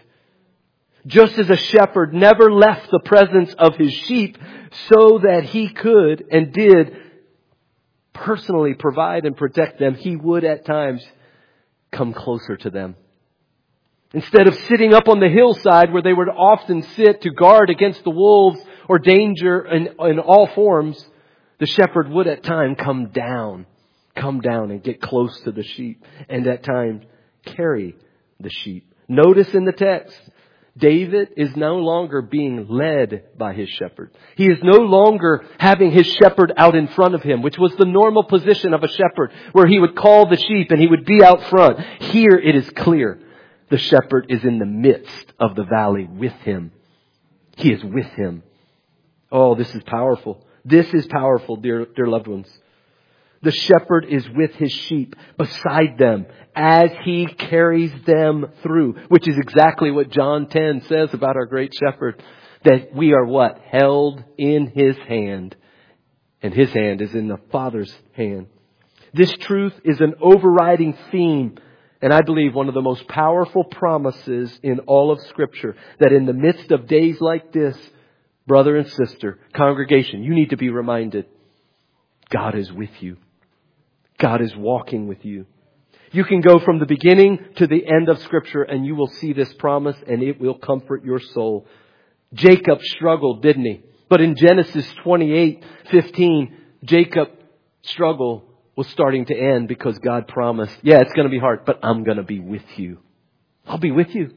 Just as a shepherd never left the presence of his sheep so that he could and did personally provide and protect them, he would at times come closer to them. Instead of sitting up on the hillside where they would often sit to guard against the wolves or danger in all forms, the shepherd would at times come down and get close to the sheep and at times carry the sheep. Notice in the text, David is no longer being led by his shepherd. He is no longer having his shepherd out in front of him, which was the normal position of a shepherd, where he would call the sheep and he would be out front. Here it is clear. The shepherd is in the midst of the valley with him. He is with him. Oh, this is powerful. This is powerful, dear loved ones. The shepherd is with his sheep beside them as he carries them through, which is exactly what John 10 says about our great shepherd, that we are what? Held in his hand, and his hand is in the Father's hand. This truth is an overriding theme, and I believe one of the most powerful promises in all of Scripture, that in the midst of days like this, brother and sister, congregation, you need to be reminded, God is with you. God is walking with you. You can go from the beginning to the end of Scripture and you will see this promise and it will comfort your soul. Jacob struggled, didn't he? But in Genesis 28:15, Jacob's struggle was starting to end because God promised, yeah, it's going to be hard, but I'm going to be with you. I'll be with you.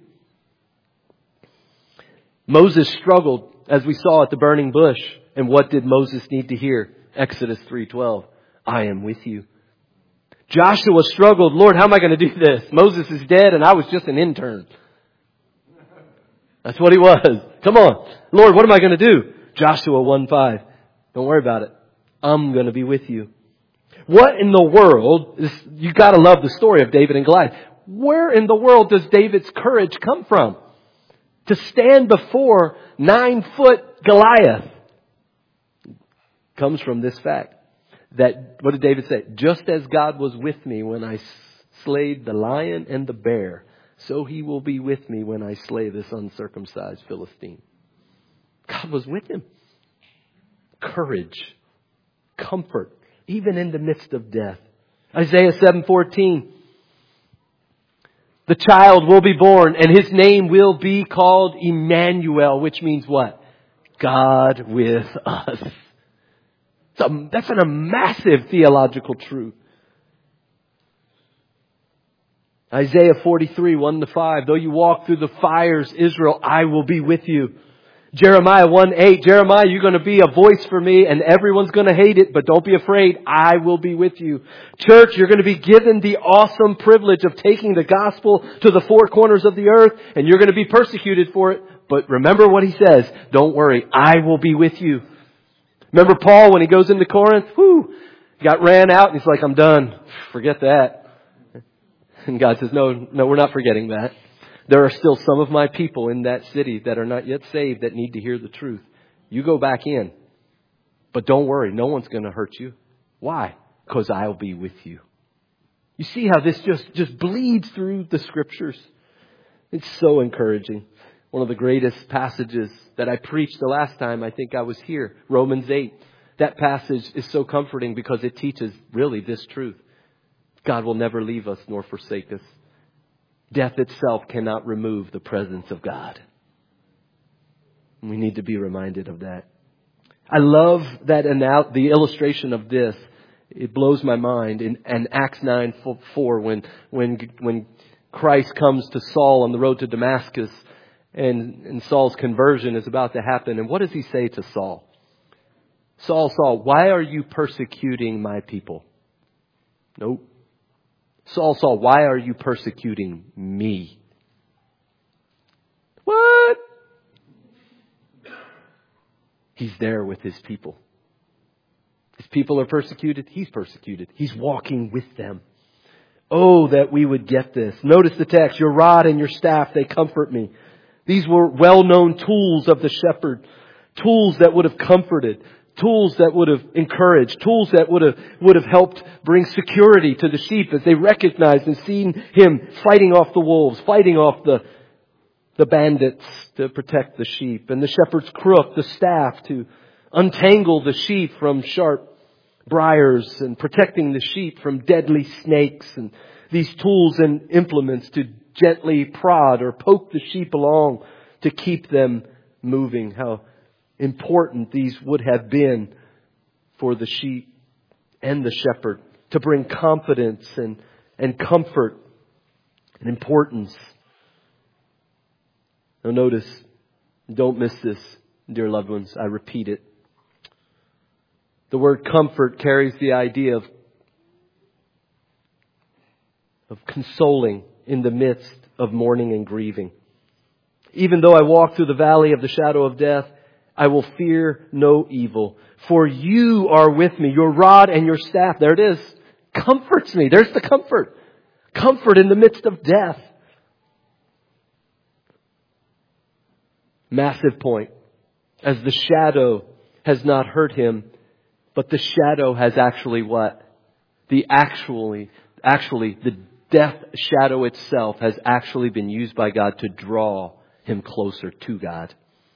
Moses struggled, as we saw at the burning bush. And what did Moses need to hear? Exodus 3:12. I am with you. Joshua struggled. Lord, how am I going to do this? Moses is dead and I was just an intern. That's what he was. Come on. Lord, what am I going to do? Joshua 1:5. Don't worry about it. I'm going to be with you. What in the world is, you got to love the story of David and Goliath. Where in the world does David's courage come from? To stand before 9-foot Goliath comes from this fact. That, what did David say? Just as God was with me when I slayed the lion and the bear, so he will be with me when I slay this uncircumcised Philistine. God was with him. Courage, comfort, even in the midst of death. Isaiah 7:14. The child will be born and his name will be called Emmanuel, which means what? God with us. That's a massive theological truth. Isaiah 43:1-5. Though you walk through the fires, Israel, I will be with you. Jeremiah 1:8. Jeremiah, you're going to be a voice for me and everyone's going to hate it, but don't be afraid. I will be with you. Church, you're going to be given the awesome privilege of taking the gospel to the four corners of the earth and you're going to be persecuted for it. But remember what he says. Don't worry. I will be with you. Remember Paul when he goes into Corinth? Got ran out and he's like, I'm done. Forget that. And God says, no, we're not forgetting that. There are still some of my people in that city that are not yet saved that need to hear the truth. You go back in. But don't worry, no one's going to hurt you. Why? Because I'll be with you. You see how this just bleeds through the Scriptures. It's so encouraging. One of the greatest passages that I preached the last time I think I was here, Romans 8. That passage is so comforting because it teaches really this truth. God will never leave us nor forsake us. Death itself cannot remove the presence of God. We need to be reminded of that. I love that the illustration of this It blows my mind. In Acts 9:4, when Christ comes to Saul on the road to Damascus, and Saul's conversion is about to happen. And what does he say to Saul? Saul, Saul, why are you persecuting my people? Nope. Saul, Saul, why are you persecuting me? What? He's there with his people. His people are persecuted. He's persecuted. He's walking with them. Oh, that we would get this. Notice the text. Your rod and your staff, they comfort me. These were well-known tools of the shepherd. Tools that would have comforted. Tools that would have encouraged. Tools that would have helped bring security to the sheep as they recognized and seen him fighting off the wolves, fighting off the bandits to protect the sheep. And the shepherd's crook, the staff, to untangle the sheep from sharp briars and protecting the sheep from deadly snakes. And these tools and implements to gently prod or poke the sheep along to keep them moving. How important these would have been for the sheep and the shepherd to bring confidence and comfort and importance. Now notice, don't miss this, dear loved ones. I repeat it. The word comfort carries the idea of consoling in the midst of mourning and grieving. Even though I walk through the valley of the shadow of death, I will fear no evil. For you are with me. Your rod and your staff, there it is, comforts me. There's the comfort. Comfort in the midst of death. Massive point. As the shadow has not hurt him, but the shadow has actually what? Actually, the death shadow itself has actually been used by God to draw him closer to God.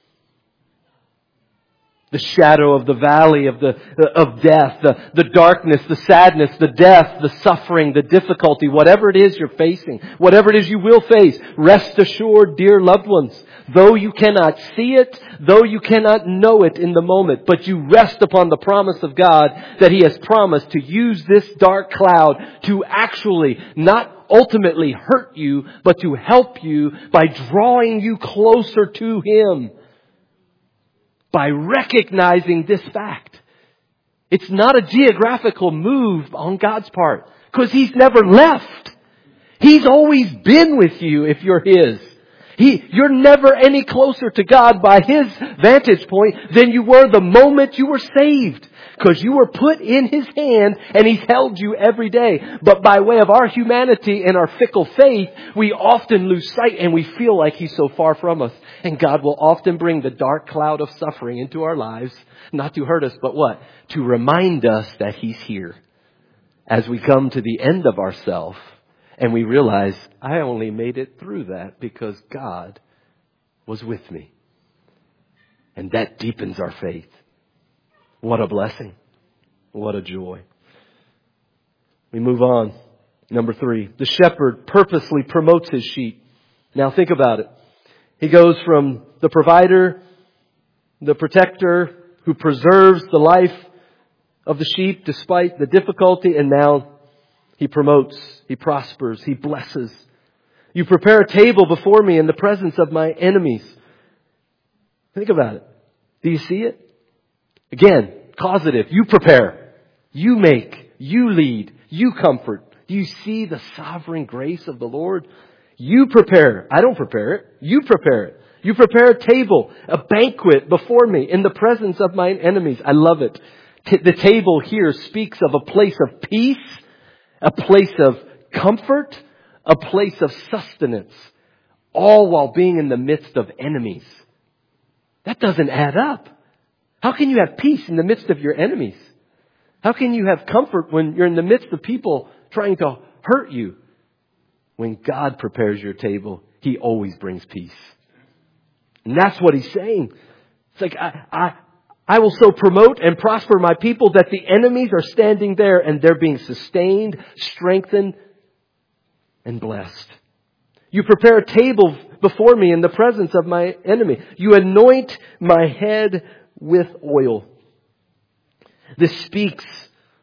The shadow of the valley of death, the darkness, the sadness, the death, the suffering, the difficulty, whatever it is you're facing, whatever it is you will face, rest assured, dear loved ones, though you cannot see it, though you cannot know it in the moment, but you rest upon the promise of God that He has promised to use this dark cloud to actually not ultimately hurt you, but to help you by drawing you closer to Him. By recognizing this fact. It's not a geographical move on God's part. Because He's never left. He's always been with you if you're His. You're never any closer to God by His vantage point than you were the moment you were saved. Because you were put in His hand and He's held you every day. But by way of our humanity and our fickle faith, we often lose sight and we feel like He's so far from us. And God will often bring the dark cloud of suffering into our lives, not to hurt us, but what? To remind us that He's here. As we come to the end of ourselves and we realize, I only made it through that because God was with me. And that deepens our faith. What a blessing. What a joy. We move on. Number 3. The shepherd purposely promotes his sheep. Now think about it. He goes from the provider, the protector who preserves the life of the sheep despite the difficulty, and now He promotes, He prospers, He blesses. You prepare a table before me in the presence of my enemies. Think about it. Do you see it? Again, causative. You prepare. You make. You lead. You comfort. Do you see the sovereign grace of the Lord? You prepare. I don't prepare it. You prepare it. You prepare a table, a banquet before me in the presence of my enemies. I love it. The table here speaks of a place of peace, a place of comfort, a place of sustenance, all while being in the midst of enemies. That doesn't add up. How can you have peace in the midst of your enemies? How can you have comfort when you're in the midst of people trying to hurt you? When God prepares your table, He always brings peace. And that's what He's saying. It's like, I will so promote and prosper my people that the enemies are standing there and they're being sustained, strengthened, and blessed. You prepare a table before me in the presence of my enemy. You anoint my head with oil. This speaks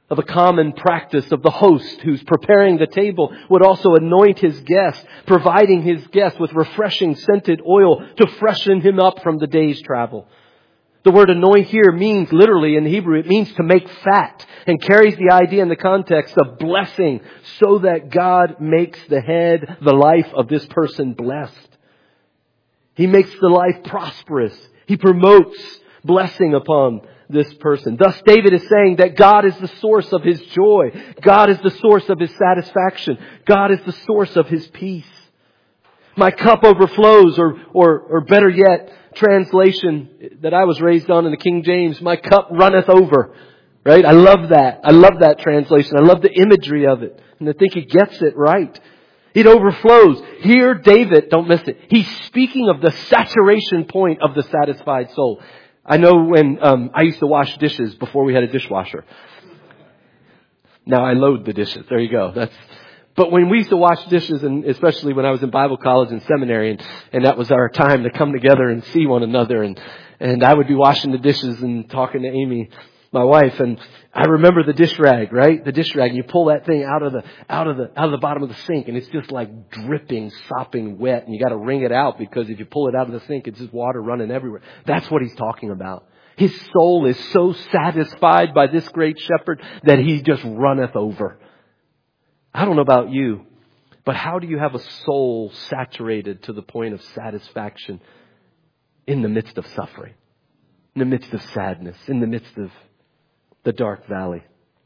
of a common practice of the host who's preparing the table would also anoint his guest, providing his guest with refreshing scented oil to freshen him up from the day's travel. The word anoint here means literally in Hebrew, it means to make fat and carries the idea in the context of blessing so that God makes the head, the life of this person blessed. He makes the life prosperous. He promotes blessing upon this person. Thus David is saying that God is the source of his joy. God is the source of his satisfaction. God is the source of his peace. My cup overflows, or better yet, translation that I was raised on in the King James, my cup runneth over. Right? I love that. I love that translation. I love the imagery of it. And I think he gets it right. It overflows. Here, David, don't miss it. He's speaking of the saturation point of the satisfied soul. I know when I used to wash dishes before we had a dishwasher. Now I load the dishes. There you go. But when we used to wash dishes, and especially when I was in Bible college and seminary, and that was our time to come together and see one another, and I would be washing the dishes and talking to Amy, my wife, and I remember the dish rag, right? The dish rag, and you pull that thing out of the bottom of the sink, and it's just like dripping, sopping wet, and you got to wring it out because if you pull it out of the sink, it's just water running everywhere. That's what he's talking about. His soul is so satisfied by this great shepherd that he just runneth over. I don't know about you, but how do you have a soul saturated to the point of satisfaction in the midst of suffering, in the midst of sadness, in the midst of the dark valley?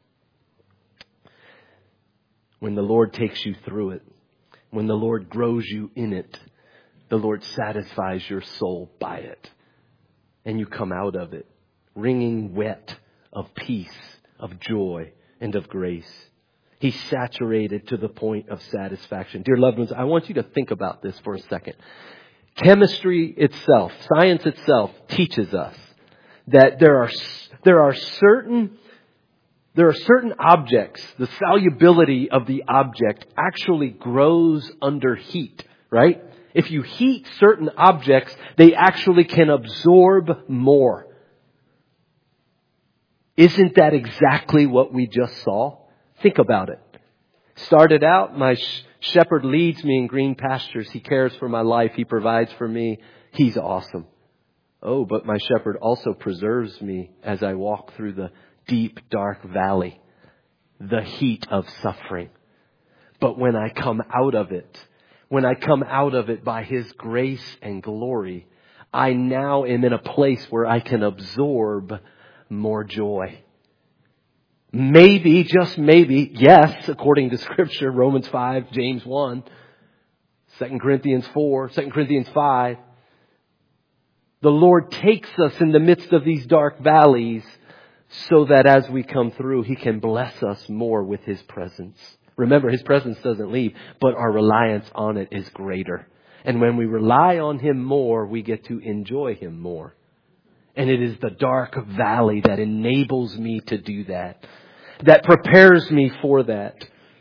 When the Lord takes you through it, when the Lord grows you in it, the Lord satisfies your soul by it. And you come out of it wringing wet of peace, of joy, and of grace. He's saturated to the point of satisfaction. Dear loved ones, I want you to think about this for a second. Chemistry itself, science itself teaches us that there are certain objects, the solubility of the object actually grows under heat, right? If you heat certain objects, they actually can absorb more. Isn't that exactly what we just saw? Think about it. Started out, my shepherd leads me in green pastures. He cares for my life. He provides for me. He's awesome. Oh, but my shepherd also preserves me as I walk through the deep, dark valley, the heat of suffering. But when I come out of it by His grace and glory, I now am in a place where I can absorb more joy. Maybe, just maybe, yes, according to Scripture, Romans 5, James 1, 2 Corinthians 4, 2 Corinthians 5. The Lord takes us in the midst of these dark valleys so that as we come through, He can bless us more with His presence. Remember, His presence doesn't leave, but our reliance on it is greater. And when we rely on Him more, we get to enjoy Him more. And it is the dark valley that enables me to do that, that prepares me for that.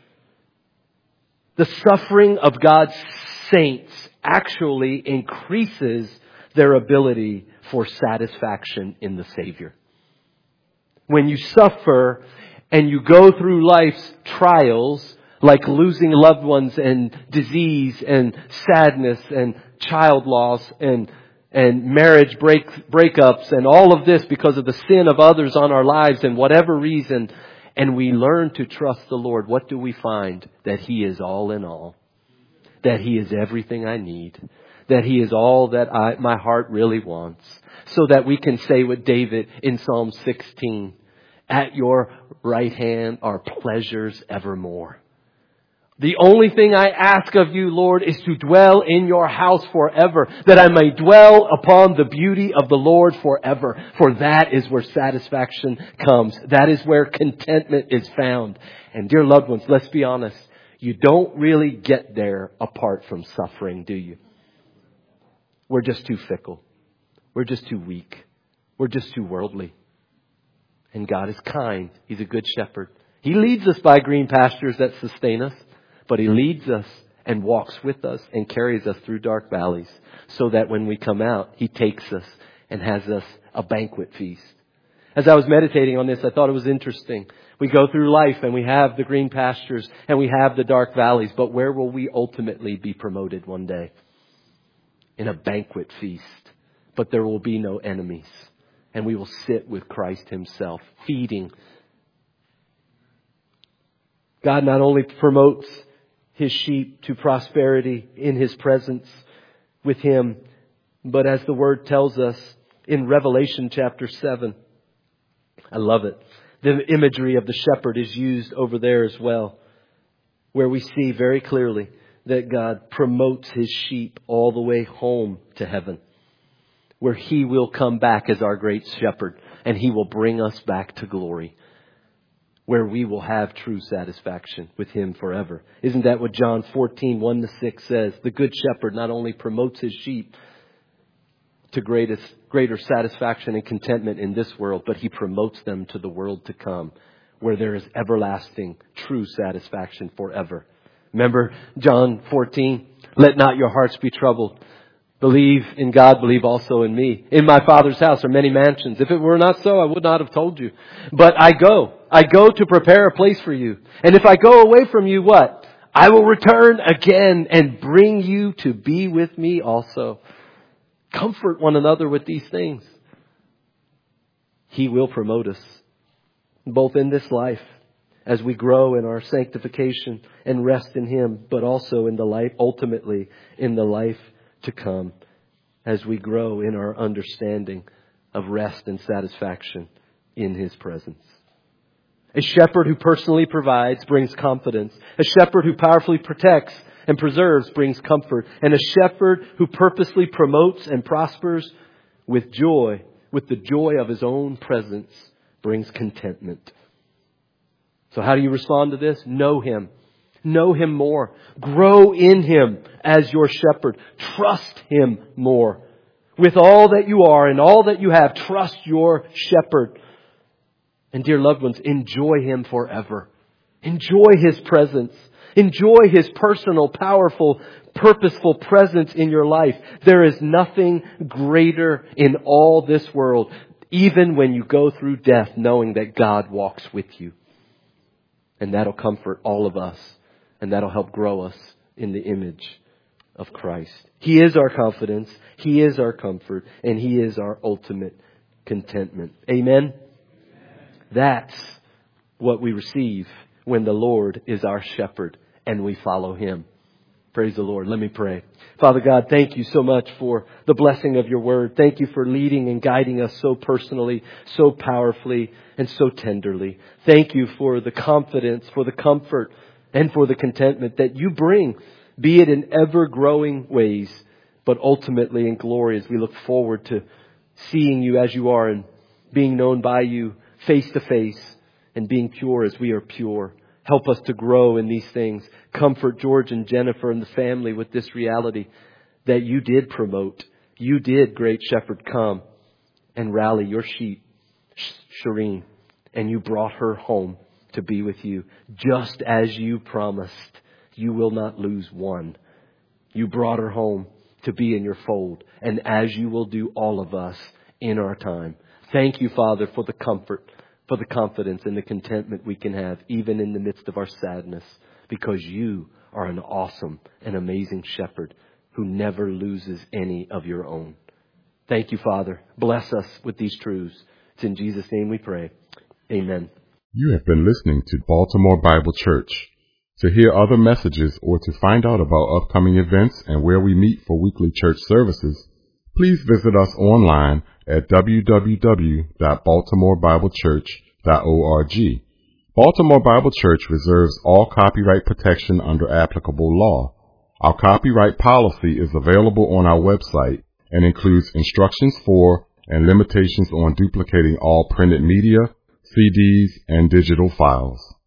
The suffering of God's saints actually increases their ability for satisfaction in the Savior. When you suffer and you go through life's trials, like losing loved ones and disease and sadness and child loss and marriage breakups and all of this because of the sin of others on our lives and whatever reason, and we learn to trust the Lord, what do we find? That He is all in all. That He is everything I need. That He is all that my heart really wants. So that we can say with David in Psalm 16, at your right hand are pleasures evermore. The only thing I ask of you, Lord, is to dwell in your house forever, that I may dwell upon the beauty of the Lord forever. For that is where satisfaction comes. That is where contentment is found. And dear loved ones, let's be honest. You don't really get there apart from suffering, do you? We're just too fickle. We're just too weak. We're just too worldly. And God is kind. He's a good shepherd. He leads us by green pastures that sustain us. But He leads us and walks with us and carries us through dark valleys so that when we come out, He takes us and has us a banquet feast. As I was meditating on this, I thought it was interesting. We go through life and we have the green pastures and we have the dark valleys, but where will we ultimately be promoted one day? In a banquet feast. But there will be no enemies. And we will sit with Christ Himself, feeding. God not only promotes His sheep to prosperity in His presence with Him, but as the Word tells us in Revelation chapter 7, I love it. The imagery of the shepherd is used over there as well, where we see very clearly that God promotes His sheep all the way home to heaven, where He will come back as our great shepherd and He will bring us back to glory, where we will have true satisfaction with Him forever. Isn't that what John 14:1-6 says? The good shepherd not only promotes his sheep to greater satisfaction and contentment in this world, but He promotes them to the world to come, where there is everlasting, true satisfaction forever. Remember John 14? Let not your hearts be troubled. Believe in God, believe also in me. In my Father's house are many mansions. If it were not so, I would not have told you. But I go to prepare a place for you. And if I go away from you, what? I will return again and bring you to be with me also. Comfort one another with these things. He will promote us, both in this life, as we grow in our sanctification and rest in Him, but also in the life, ultimately in the life to come, as we grow in our understanding of rest and satisfaction in His presence. A shepherd who personally provides brings confidence. A shepherd who powerfully protects and preserves brings comfort. And a shepherd who purposely promotes and prospers with joy, with the joy of his own presence, brings contentment. So how do you respond to this? Know Him. Know Him more. Grow in Him as your shepherd. Trust Him more. With all that you are and all that you have, trust your shepherd. And dear loved ones, enjoy Him forever. Enjoy His presence. Enjoy His personal, powerful, purposeful presence in your life. There is nothing greater in all this world, even when you go through death, knowing that God walks with you. And that'll comfort all of us. And that'll help grow us in the image of Christ. He is our confidence. He is our comfort. And He is our ultimate contentment. Amen? That's what we receive when the Lord is our shepherd and we follow Him. Praise the Lord. Let me pray. Father God, thank you so much for the blessing of your word. Thank you for leading and guiding us so personally, so powerfully, and so tenderly. Thank you for the confidence, for the comfort, and for the contentment that you bring, be it in ever-growing ways, but ultimately in glory as we look forward to seeing you as you are and being known by you face to face and being pure as we are pure. Help us to grow in these things. Comfort George and Jennifer and the family with this reality that you did promote. You did, great shepherd, come and rally your sheep, Shireen, and you brought her home to be with you. Just as you promised, you will not lose one. You brought her home to be in your fold, and as you will do all of us in our time. Thank you, Father, for the comfort, for the confidence and the contentment we can have even in the midst of our sadness, because you are an awesome and amazing shepherd who never loses any of your own. Thank you, Father. Bless us with these truths. It's in Jesus' name we pray. Amen. You have been listening to Baltimore Bible Church. To hear other messages or to find out about upcoming events and where we meet for weekly church services, please visit us online at www.baltimorebiblechurch.org. Baltimore Bible Church reserves all copyright protection under applicable law. Our copyright policy is available on our website and includes instructions for and limitations on duplicating all printed media, CDs, and digital files.